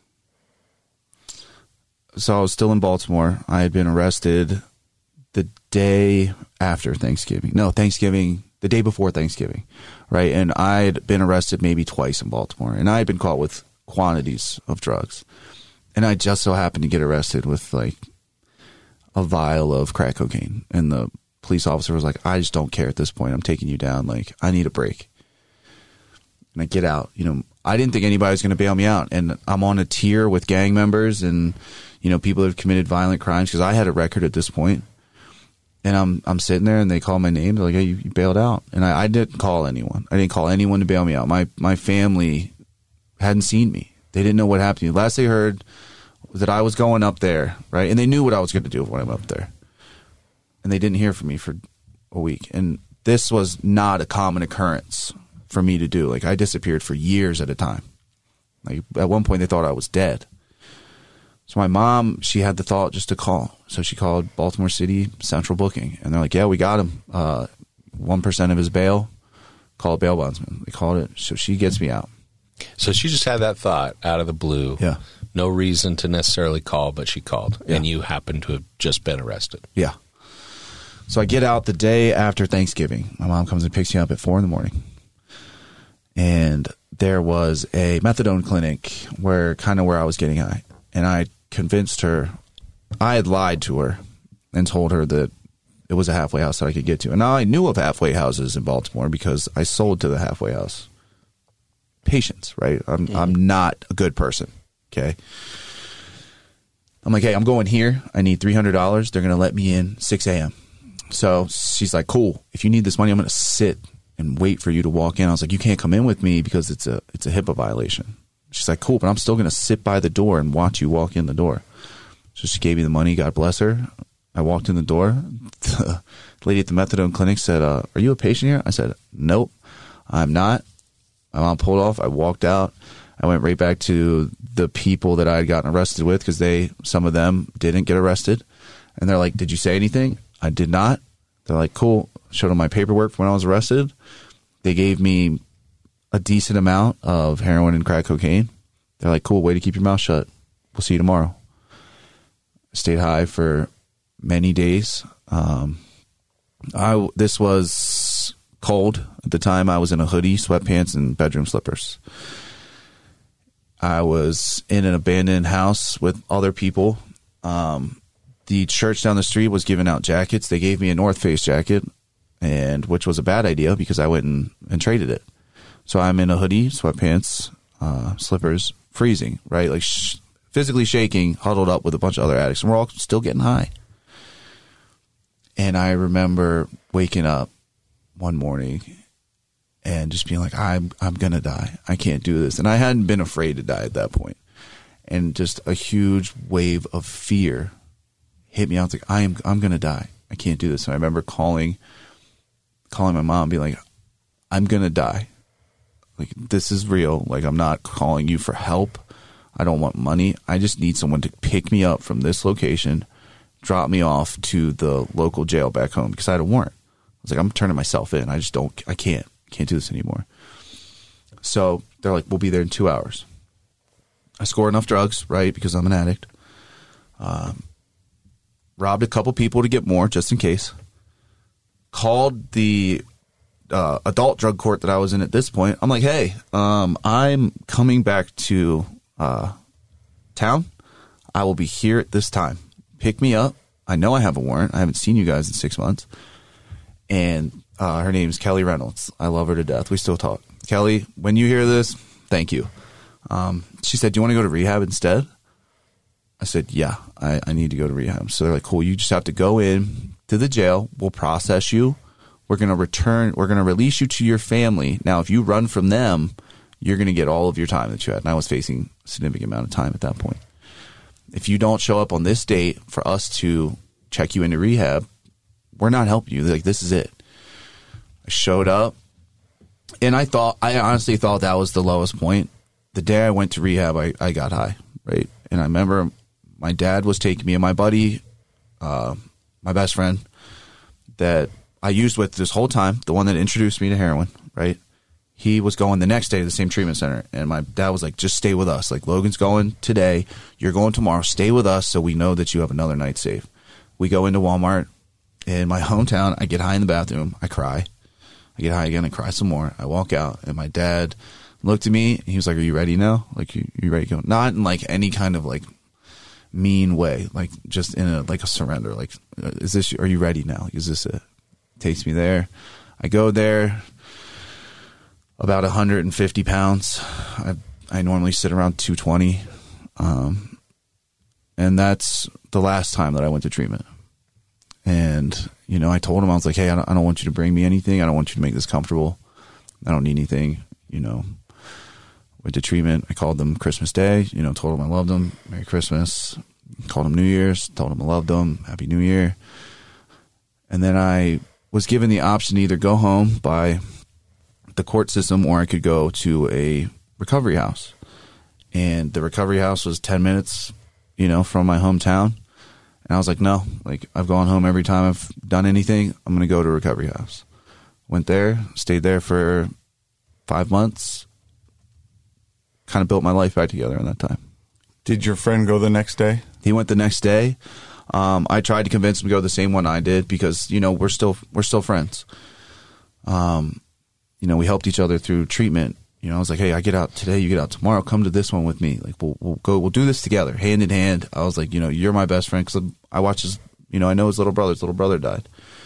So I was still in Baltimore. I had been arrested the day after Thanksgiving. No, Thanksgiving, the day before Thanksgiving, right? And I had been arrested maybe twice in Baltimore, and I had been caught with quantities of drugs. And I just so happened to get arrested with like a vial of crack cocaine. And the police officer was like, I just don't care at this point. I'm taking you down. Like, I need a break. And I get out. I didn't think anybody was going to bail me out. And I'm on a tier with gang members and, people who have committed violent crimes because I had a record at this point. And I'm sitting there and they call my name. They're like, hey, you bailed out. And I didn't call anyone. I didn't call anyone to bail me out. My family hadn't seen me. They didn't know what happened to me. Last they heard was that I was going up there, right? And they knew what I was going to do when I'm up there. And they didn't hear from me for a week. And this was not a common occurrence for me to do. Like, I disappeared for years at a time. Like, at one point they thought I was dead. So my mom, she had the thought just to call. So she called Baltimore City Central Booking. And they're like, yeah, we got him. 1% of his bail. Call a bail bondsman. They called it. So she gets me out. So she just had that thought out of the blue. Yeah. No reason to necessarily call, but she called. Yeah. And you happened to have just been arrested. Yeah. So I get out the day after Thanksgiving. My mom comes and picks me up at 4 a.m. And there was a methadone clinic where I was getting high. And I convinced her, I had lied to her and told her that it was a halfway house that I could get to. And now I knew of halfway houses in Baltimore because I sold to the halfway house. Patience, right? I'm not a good person, okay? I'm like, hey, I'm going here. I need $300. They're going to let me in 6 a.m. So she's like, cool. If you need this money, I'm going to sit and wait for you to walk in. I was like, you can't come in with me because it's a HIPAA violation. She's like, cool, but I'm still going to sit by the door and watch you walk in the door. So she gave me the money. God bless her. I walked in the door. The lady at the methadone clinic said, are you a patient here? I said, nope, I'm not. My mom pulled off. I walked out. I went right back to the people that I had gotten arrested with because some of them didn't get arrested. And they're like, did you say anything? I did not. They're like, cool. Showed them my paperwork from when I was arrested. They gave me a decent amount of heroin and crack cocaine. They're like, cool, way to keep your mouth shut. We'll see you tomorrow. I stayed high for many days. This was cold. At the time, I was in a hoodie, sweatpants, and bedroom slippers. I was in an abandoned house with other people. The church down the street was giving out jackets. They gave me a North Face jacket, which was a bad idea because I went and traded it. So I'm in a hoodie, sweatpants, slippers, freezing, right? Like physically shaking, huddled up with a bunch of other addicts. And we're all still getting high. And I remember waking up one morning and just being like, I'm going to die. I can't do this. And I hadn't been afraid to die at that point. and just a huge wave of fear hit me. I was like, I'm going to die. I can't do this. And I remember calling my mom and being like, I'm going to die. Like, this is real. Like, I'm not calling you for help. I don't want money. I just need someone to pick me up from this location, drop me off to the local jail back home, because I had a warrant. I was like, I'm turning myself in. I can't do this anymore. So they're like, we'll be there in 2 hours. I scored enough drugs, right, because I'm an addict. Robbed a couple people to get more, just in case. Called the adult drug court that I was in at this point. I'm like, hey, I'm coming back to town. I will be here at this time. Pick me up. I know I have a warrant. I haven't seen you guys in 6 months. And her name's Kelly Reynolds. I love her to death. We still talk. Kelly, when you hear this, thank you. She said, do you want to go to rehab instead? I said, yeah, I need to go to rehab. So they're like, cool, you just have to go in to the jail. We'll process you. We're going to release you to your family. Now, if you run from them, you're going to get all of your time that you had. And I was facing a significant amount of time at that point. If you don't show up on this date for us to check you into rehab, we're not helping you. They're like, this is it. I showed up, and I honestly thought that was the lowest point. The day I went to rehab, I got high, right? And I remember my dad was taking me and my buddy, my best friend that I used with this whole time, the one that introduced me to heroin, right? He was going the next day to the same treatment center. And my dad was like, just stay with us. Like, Logan's going today. You're going tomorrow. Stay with us so we know that you have another night safe. We go into Walmart in my hometown. I get high in the bathroom. I cry. I get high again. I cry some more. I walk out. And my dad looked at me. And he was like, are you ready now? Like, you ready to go? Not in like any kind of like mean way. Like, just in a surrender. Like, are you ready now? Is this it? Takes me there. I go there. About 150 pounds. I normally sit around 220. And that's the last time that I went to treatment. And, I told him, I was like, hey, I don't want you to bring me anything. I don't want you to make this comfortable. I don't need anything, Went to treatment. I called them Christmas Day, told them I loved them. Merry Christmas. Called them New Year's. Told them I loved them. Happy New Year. And then I was given the option to either go home by the court system, or I could go to a recovery house. And the recovery house was 10 minutes, from my hometown. And I was like, no, like, I've gone home every time I've done anything. I'm going to go to a recovery house. Went there, stayed there for 5 months, kind of built my life back together in that time. Did your friend go the next day? He went the next day. I tried to convince him to go the same one I did because, we're still friends. We helped each other through treatment. I was like, hey, I get out today, you get out tomorrow. Come to this one with me. Like, we'll do this together, hand in hand. I was like, you're my best friend because I watched his, I know his little brother. His little brother died.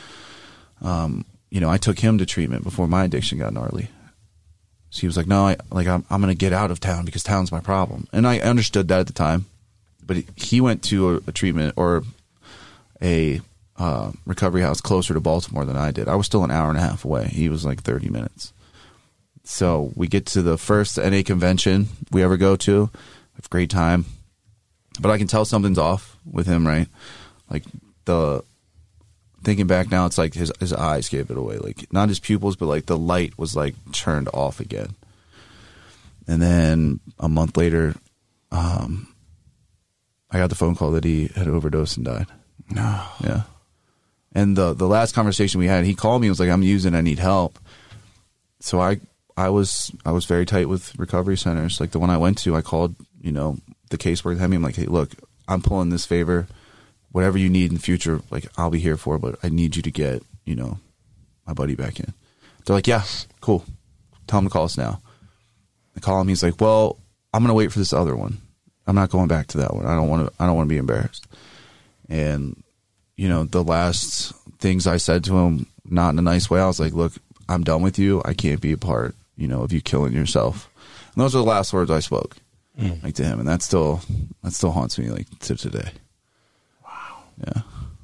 I took him to treatment before my addiction got gnarly. So he was like, no, I'm going to get out of town because town's my problem. And I understood that at the time. But he went to a treatment or a recovery house closer to Baltimore than I did. I was still an hour and a half away. He was like 30 minutes. So we get to the first NA convention we ever go to. Have a great time. But I can tell something's off with him, right? Like, thinking back now, it's like his eyes gave it away. Like, not his pupils, but like the light was like turned off again. And then a month later, I got the phone call that he had overdosed and died. No. Yeah. And the last conversation we had, he called me and was like, I'm using, I need help. So I was very tight with recovery centers. Like the one I went to, I called, the caseworker had me. I'm like, hey, look, I'm pulling this favor. Whatever you need in the future, like, I'll be here for, but I need you to get, my buddy back in. They're like, yeah, cool. Tell him to call us now. I call him. He's like, well, I'm going to wait for this other one. I'm not going back to that one. I don't want to be embarrassed. And, the last things I said to him, not in a nice way, I was like, look, I'm done with you. I can't be a part, of you killing yourself. And those are the last words I spoke, like, to him. And that still haunts me, like, to today. Wow. Yeah.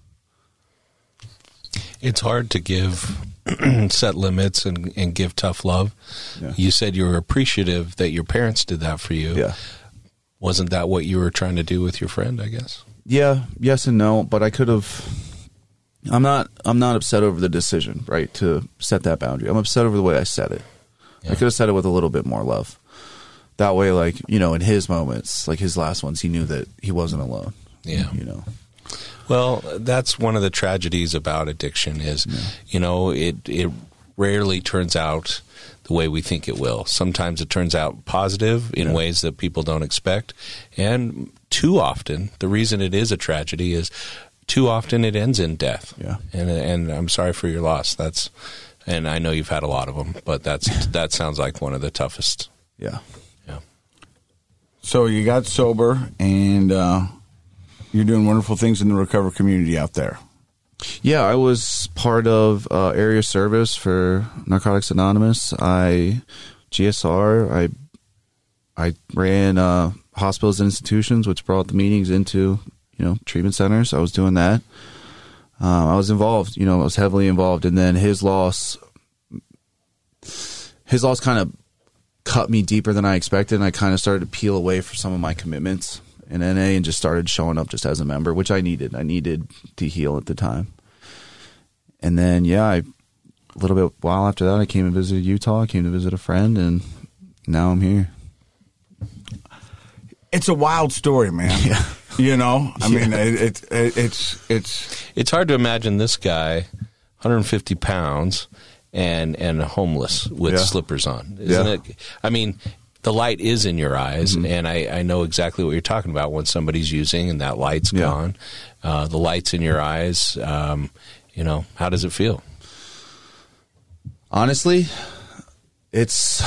It's hard to give set limits and give tough love. Yeah. You said you were appreciative that your parents did that for you. Yeah. Wasn't that what you were trying to do with your friend, I guess? Yeah, yes and no, but I could have. I'm not upset over the decision, right, to set that boundary. I'm upset over the way I said it. Yeah. I could have said it with a little bit more love. That way, like, you know, in his moments, like his last ones, he knew that he wasn't alone. Yeah. You know. Well, that's one of the tragedies about addiction is, you know, it rarely turns out the way we think it will. Sometimes it turns out positive in ways that people don't expect. And too often, the reason it is a tragedy is too often it ends in death. Yeah. And I'm sorry for your loss. And I know you've had a lot of them, but that sounds like one of the toughest. Yeah. Yeah. So you got sober, and you're doing wonderful things in the recovery community out there. Yeah, I was part of area service for Narcotics Anonymous. GSR. I ran hospitals and institutions, which brought the meetings into, you know, treatment centers. I was doing that. I was involved. You know, I was heavily involved. And then his loss kind of cut me deeper than I expected, and I kind of started to peel away from some of my commitments in NA and just started showing up just as a member, which I needed. I needed to heal at the time. And then, a little bit while after that, I came and visited Utah. I came to visit a friend, and now I'm here. It's a wild story, man. Yeah. You know, I mean, it's hard to imagine this guy, 150 pounds, and homeless with slippers on, isn't it? I mean, the light is in your eyes, and I know exactly what you're talking about when somebody's using and that light's gone. The light's in your eyes. You know, how does it feel? Honestly, there's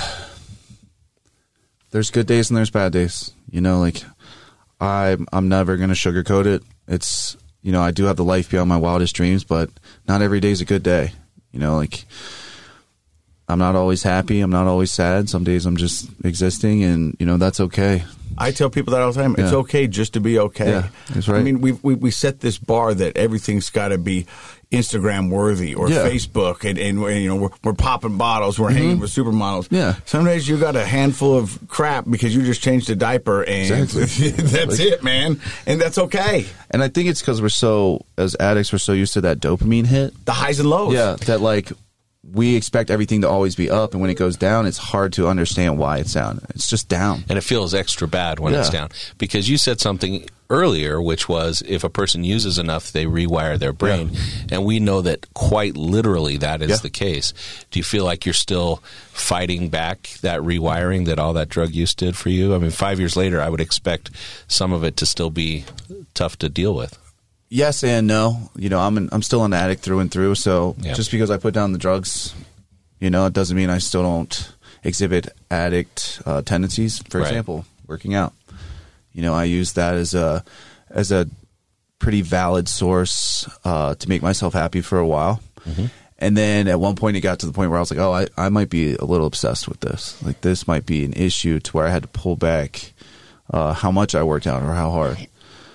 good days and there's bad days. You know, like I'm never going to sugarcoat it. It's, you know, I do have the life beyond my wildest dreams, but not every day is a good day. You know, like I'm not always happy. I'm not always sad. Some days I'm just existing, and, you know, that's okay. I tell people that all the time. It's okay just to be okay. Yeah, that's right. I mean, we set this bar that everything's got to be Instagram worthy or Facebook, and you know, we're popping bottles, we're hanging with supermodels. Yeah. Some days you got a handful of crap because you just changed a diaper, and that's it, man. And that's okay. And I think it's because as addicts, we're so used to that dopamine hit. The highs and lows. Yeah, that like we expect everything to always be up, and when it goes down, it's hard to understand why it's down. It's just down. And it feels extra bad when it's down. Because you said something earlier, which was if a person uses enough, they rewire their brain. Yeah. And we know that quite literally that is the case. Do you feel like you're still fighting back that rewiring that all that drug use did for you? I mean, 5 years later, I would expect some of it to still be tough to deal with. Yes and no. You know, I'm still an addict through and through. So just because I put down the drugs, you know, it doesn't mean I still don't exhibit addict tendencies. For example, working out. You know, I use that as a pretty valid source to make myself happy for a while. Mm-hmm. And then at one point it got to the point where I was like, oh, I might be a little obsessed with this. Like, this might be an issue to where I had to pull back how much I worked out or how hard.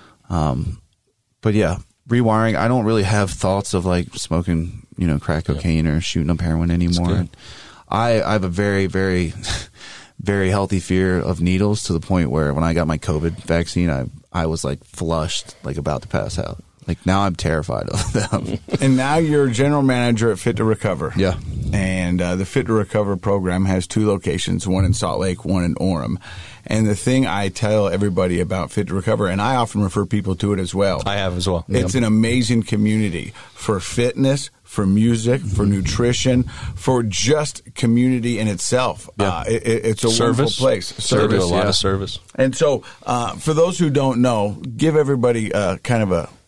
But yeah, rewiring, I don't really have thoughts of like smoking, you know, crack cocaine or shooting up heroin anymore. I have a very, very, very healthy fear of needles, to the point where when I got my COVID vaccine, I was like flushed, like about to pass out. Like, now I'm terrified of them. And now you're general manager at Fit to Recover. Yeah. And the Fit to Recover program has 2 locations, one in Salt Lake, one in Orem. And the thing I tell everybody about Fit to Recover, and I often refer people to it as well. I have as well. It's an amazing community for fitness, for music, for nutrition, for just community in itself. Yeah. It's a wonderful place. Service, a lot of service. And so for those who don't know, give everybody kind of a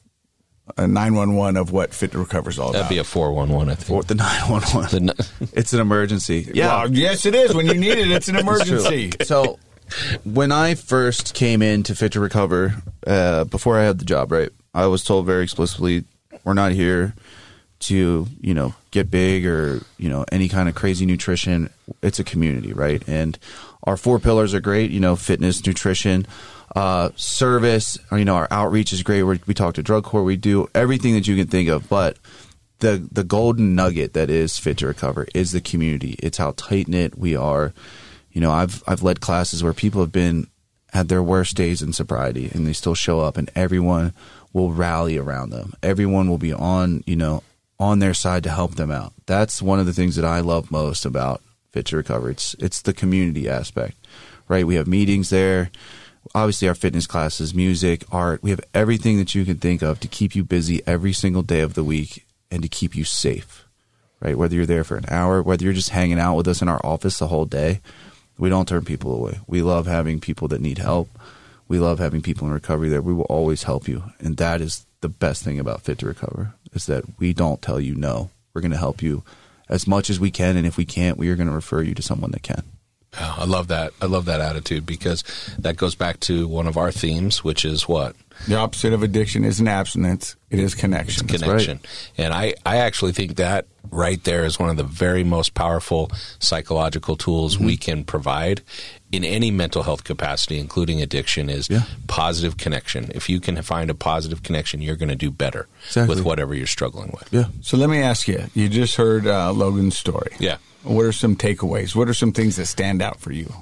911 of what Fit to Recover is all about. That'd be a 411, I think. The 911. It's an emergency. Yeah. Well, yes, it is. When you need it, it's an emergency. So when I first came into Fit to Recover, before I had the job, right, I was told very explicitly, we're not here to, you know, get big or, you know, any kind of crazy nutrition. It's a community, right? And our 4 pillars are great, you know, fitness, nutrition, service, you know, our outreach is great. We talk to Drug Corps. We do everything that you can think of. But the golden nugget that is Fit to Recover is the community. It's how tight-knit we are. You know, I've led classes where people have been at their worst days in sobriety, and they still show up, and everyone will rally around them. Everyone will be on their side to help them out. That's one of the things that I love most about Fit to Recover. It's the community aspect, right? We have meetings there. Obviously, our fitness classes, music, art. We have everything that you can think of to keep you busy every single day of the week and to keep you safe, right? Whether you're there for an hour, whether you're just hanging out with us in our office the whole day, we don't turn people away. We love having people that need help. We love having people in recovery there. We will always help you. And that is the best thing about Fit to Recover, is that we don't tell you no. We're going to help you as much as we can. And if we can't, we are going to refer you to someone that can. Oh, I love that. I love that attitude, because that goes back to one of our themes, which is what? The opposite of addiction isn't abstinence. It is connection. It's connection. Right. And I actually think that right there is one of the very most powerful psychological tools we can provide in any mental health capacity, including addiction, is positive connection. If you can find a positive connection, you're going to do better with whatever you're struggling with. Yeah. So let me ask you, you just heard Logan's story. Yeah. What are some takeaways? What are some things that stand out for you?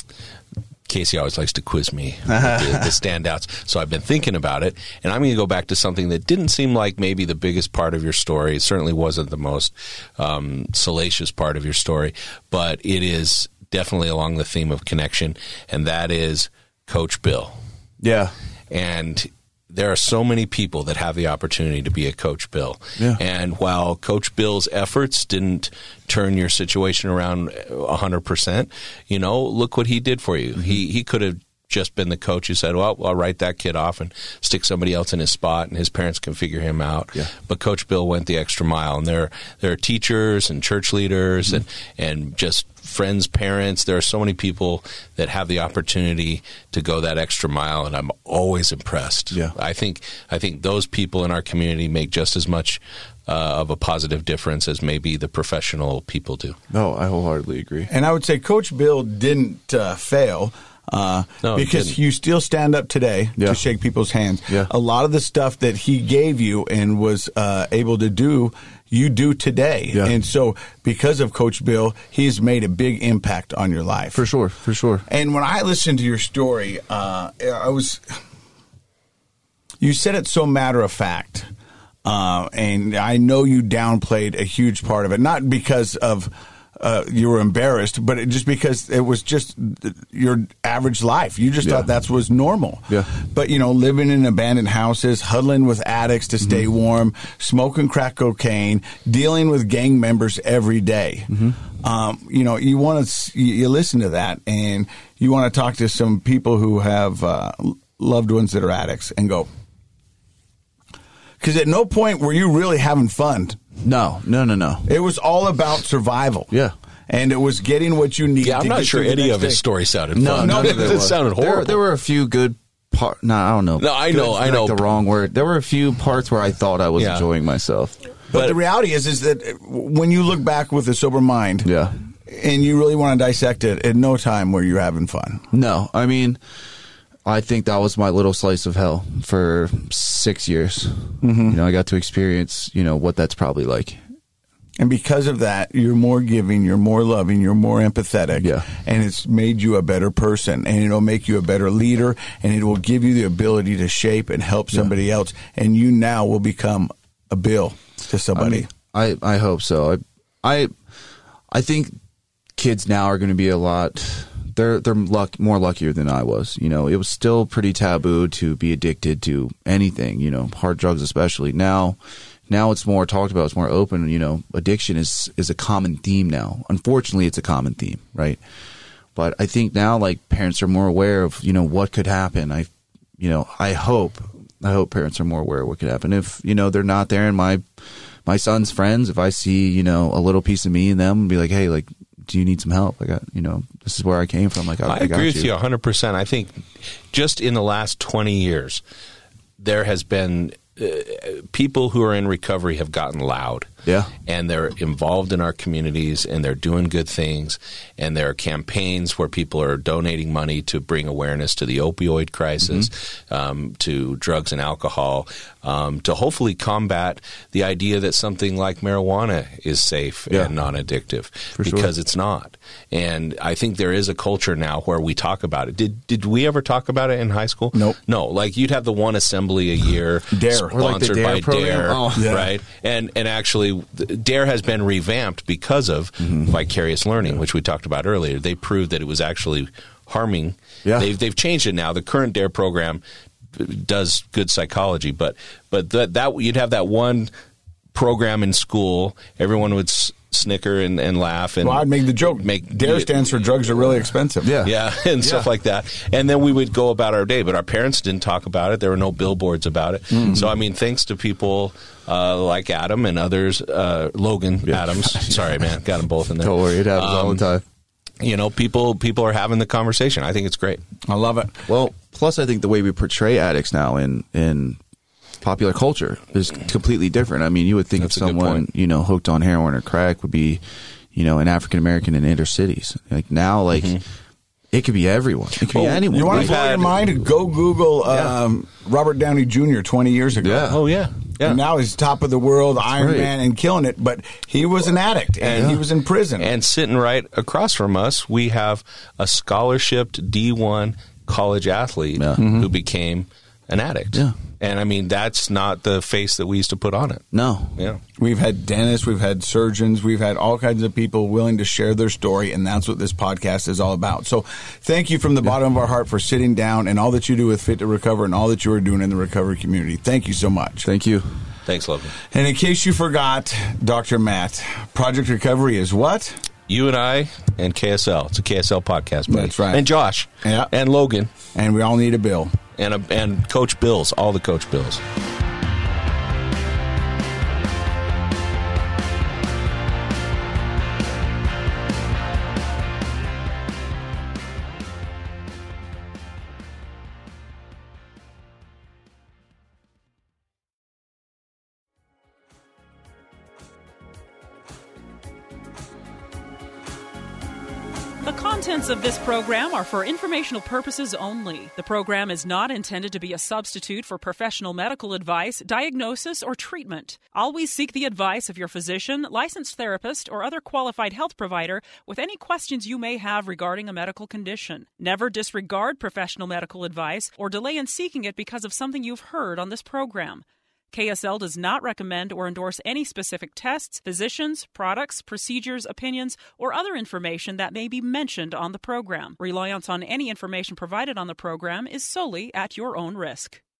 Casey always likes to quiz me with the standouts. So I've been thinking about it, and I'm going to go back to something that didn't seem like maybe the biggest part of your story. It certainly wasn't the most salacious part of your story, but it is definitely along the theme of connection, and that is Coach Bill. Yeah. And there are so many people that have the opportunity to be a Coach Bill. Yeah. And while Coach Bill's efforts didn't turn your situation around 100%, look what he did for you. He could have just been the coach who said, well, I'll write that kid off and stick somebody else in his spot, and his parents can figure him out. Yeah. But Coach Bill went the extra mile. And there are teachers and church leaders and just friends, parents. There are so many people that have the opportunity to go that extra mile, and I'm always impressed. Yeah. I think those people in our community make just as much of a positive difference as maybe the professional people do. No, I wholeheartedly agree. And I would say Coach Bill didn't fail. Because you still stand up today to shake people's hands. Yeah. A lot of the stuff that he gave you and was able to do, you do today. Yeah. And so because of Coach Bill, he's made a big impact on your life. For sure. And when I listened to your story, you said it so matter of fact. And I know you downplayed a huge part of it, not because of you were embarrassed, but just because it was just your average life. You just thought that was normal. Yeah. But, living in abandoned houses, huddling with addicts to stay warm, smoking crack cocaine, dealing with gang members every day. You listen to that, and you want to talk to some people who have loved ones that are addicts and go, because at no point were you really having fun. No. It was all about survival. Yeah. And it was getting what you needed. Yeah, I'm not sure any of his story sounded fun. No, it sounded horrible. There were a few good parts. No, I don't know. No, I know. The wrong word. There were a few parts where I thought I was enjoying myself. But the reality is that when you look back with a sober mind, and you really want to dissect it, at no time were you having fun. No, I mean, I think that was my little slice of hell for 6 years. I got to experience, what that's probably like. And because of that, you're more giving, you're more loving, you're more empathetic. Yeah. And it's made you a better person, and it'll make you a better leader, and it will give you the ability to shape and help somebody else. And you now will become a Bill to somebody. I hope so. I think kids now are going to be a lot. They're more luckier than I was. It was still pretty taboo to be addicted to anything. Hard drugs especially. Now it's more talked about. It's more open. Addiction is a common theme now. Unfortunately, it's a common theme, right? But I think now, parents are more aware of what could happen. I hope parents are more aware of what could happen. If they're not there, and my son's friends, if I see a little piece of me in them, be like, hey, do you need some help? I got, this is where I came from. I agree with you 100%. I think just in the last 20 years, there has been people who are in recovery have gotten loud. Yeah. And they're involved in our communities, and they're doing good things. And there are campaigns where people are donating money to bring awareness to the opioid crisis, to drugs and alcohol, to hopefully combat the idea that something like marijuana is safe and non-addictive, because it's not. And I think there is a culture now where we talk about it. Did we ever talk about it in high school? Nope. No. Like, you'd have the one assembly a year, DARE. sponsored by DARE, Oh. right? And actually, DARE has been revamped because of vicarious learning, which we talked about earlier. They proved that it was actually harming. Yeah. They've changed it now. The current DARE program does good psychology, but that you'd have that one program in school, everyone would snicker and laugh. And Well, I'd make the joke. DARE stands for drugs are really expensive. Yeah, and stuff like that. And then we would go about our day, but our parents didn't talk about it. There were no billboards about it. So, I mean, thanks to people like Adam and others, Logan Adams. Sorry, man, got them both in there. Don't worry, it happens all the time. You know, people are having the conversation. I think it's great. I love it. Well, plus I think the way we portray addicts now in popular culture is completely different. I mean, you would think That's if a good someone, point. you know, hooked on heroin or crack would be, you know, an African American in inner cities. Like now, like it could be everyone. It could be anyone. You want We've to blow had- your mind? Go Google Robert Downey Jr. 20 years ago. Yeah. Oh, yeah. And now he's top of the world, Iron right. Man, and killing it. But he was an addict, and he was in prison. And sitting right across from us, we have a scholarshiped D1 college athlete who became an addict. Yeah. And I mean, that's not the face that we used to put on it. No. Yeah. We've had dentists, we've had surgeons, we've had all kinds of people willing to share their story, and that's what this podcast is all about. So thank you from the bottom of our heart for sitting down and all that you do with Fit to Recover and all that you are doing in the recovery community. Thank you so much. Thank you. Thanks, Logan. And in case you forgot, Dr. Matt, Project Recovery is what? You and I and KSL. It's a KSL podcast, buddy. That's right. And Josh. Yeah. And Logan. And we all need a bill. And Coach Bills. All the Coach Bills. The contents of this program are for informational purposes only. The program is not intended to be a substitute for professional medical advice, diagnosis, or treatment. Always seek the advice of your physician, licensed therapist, or other qualified health provider with any questions you may have regarding a medical condition. Never disregard professional medical advice or delay in seeking it because of something you've heard on this program. KSL does not recommend or endorse any specific tests, physicians, products, procedures, opinions, or other information that may be mentioned on the program. Reliance on any information provided on the program is solely at your own risk.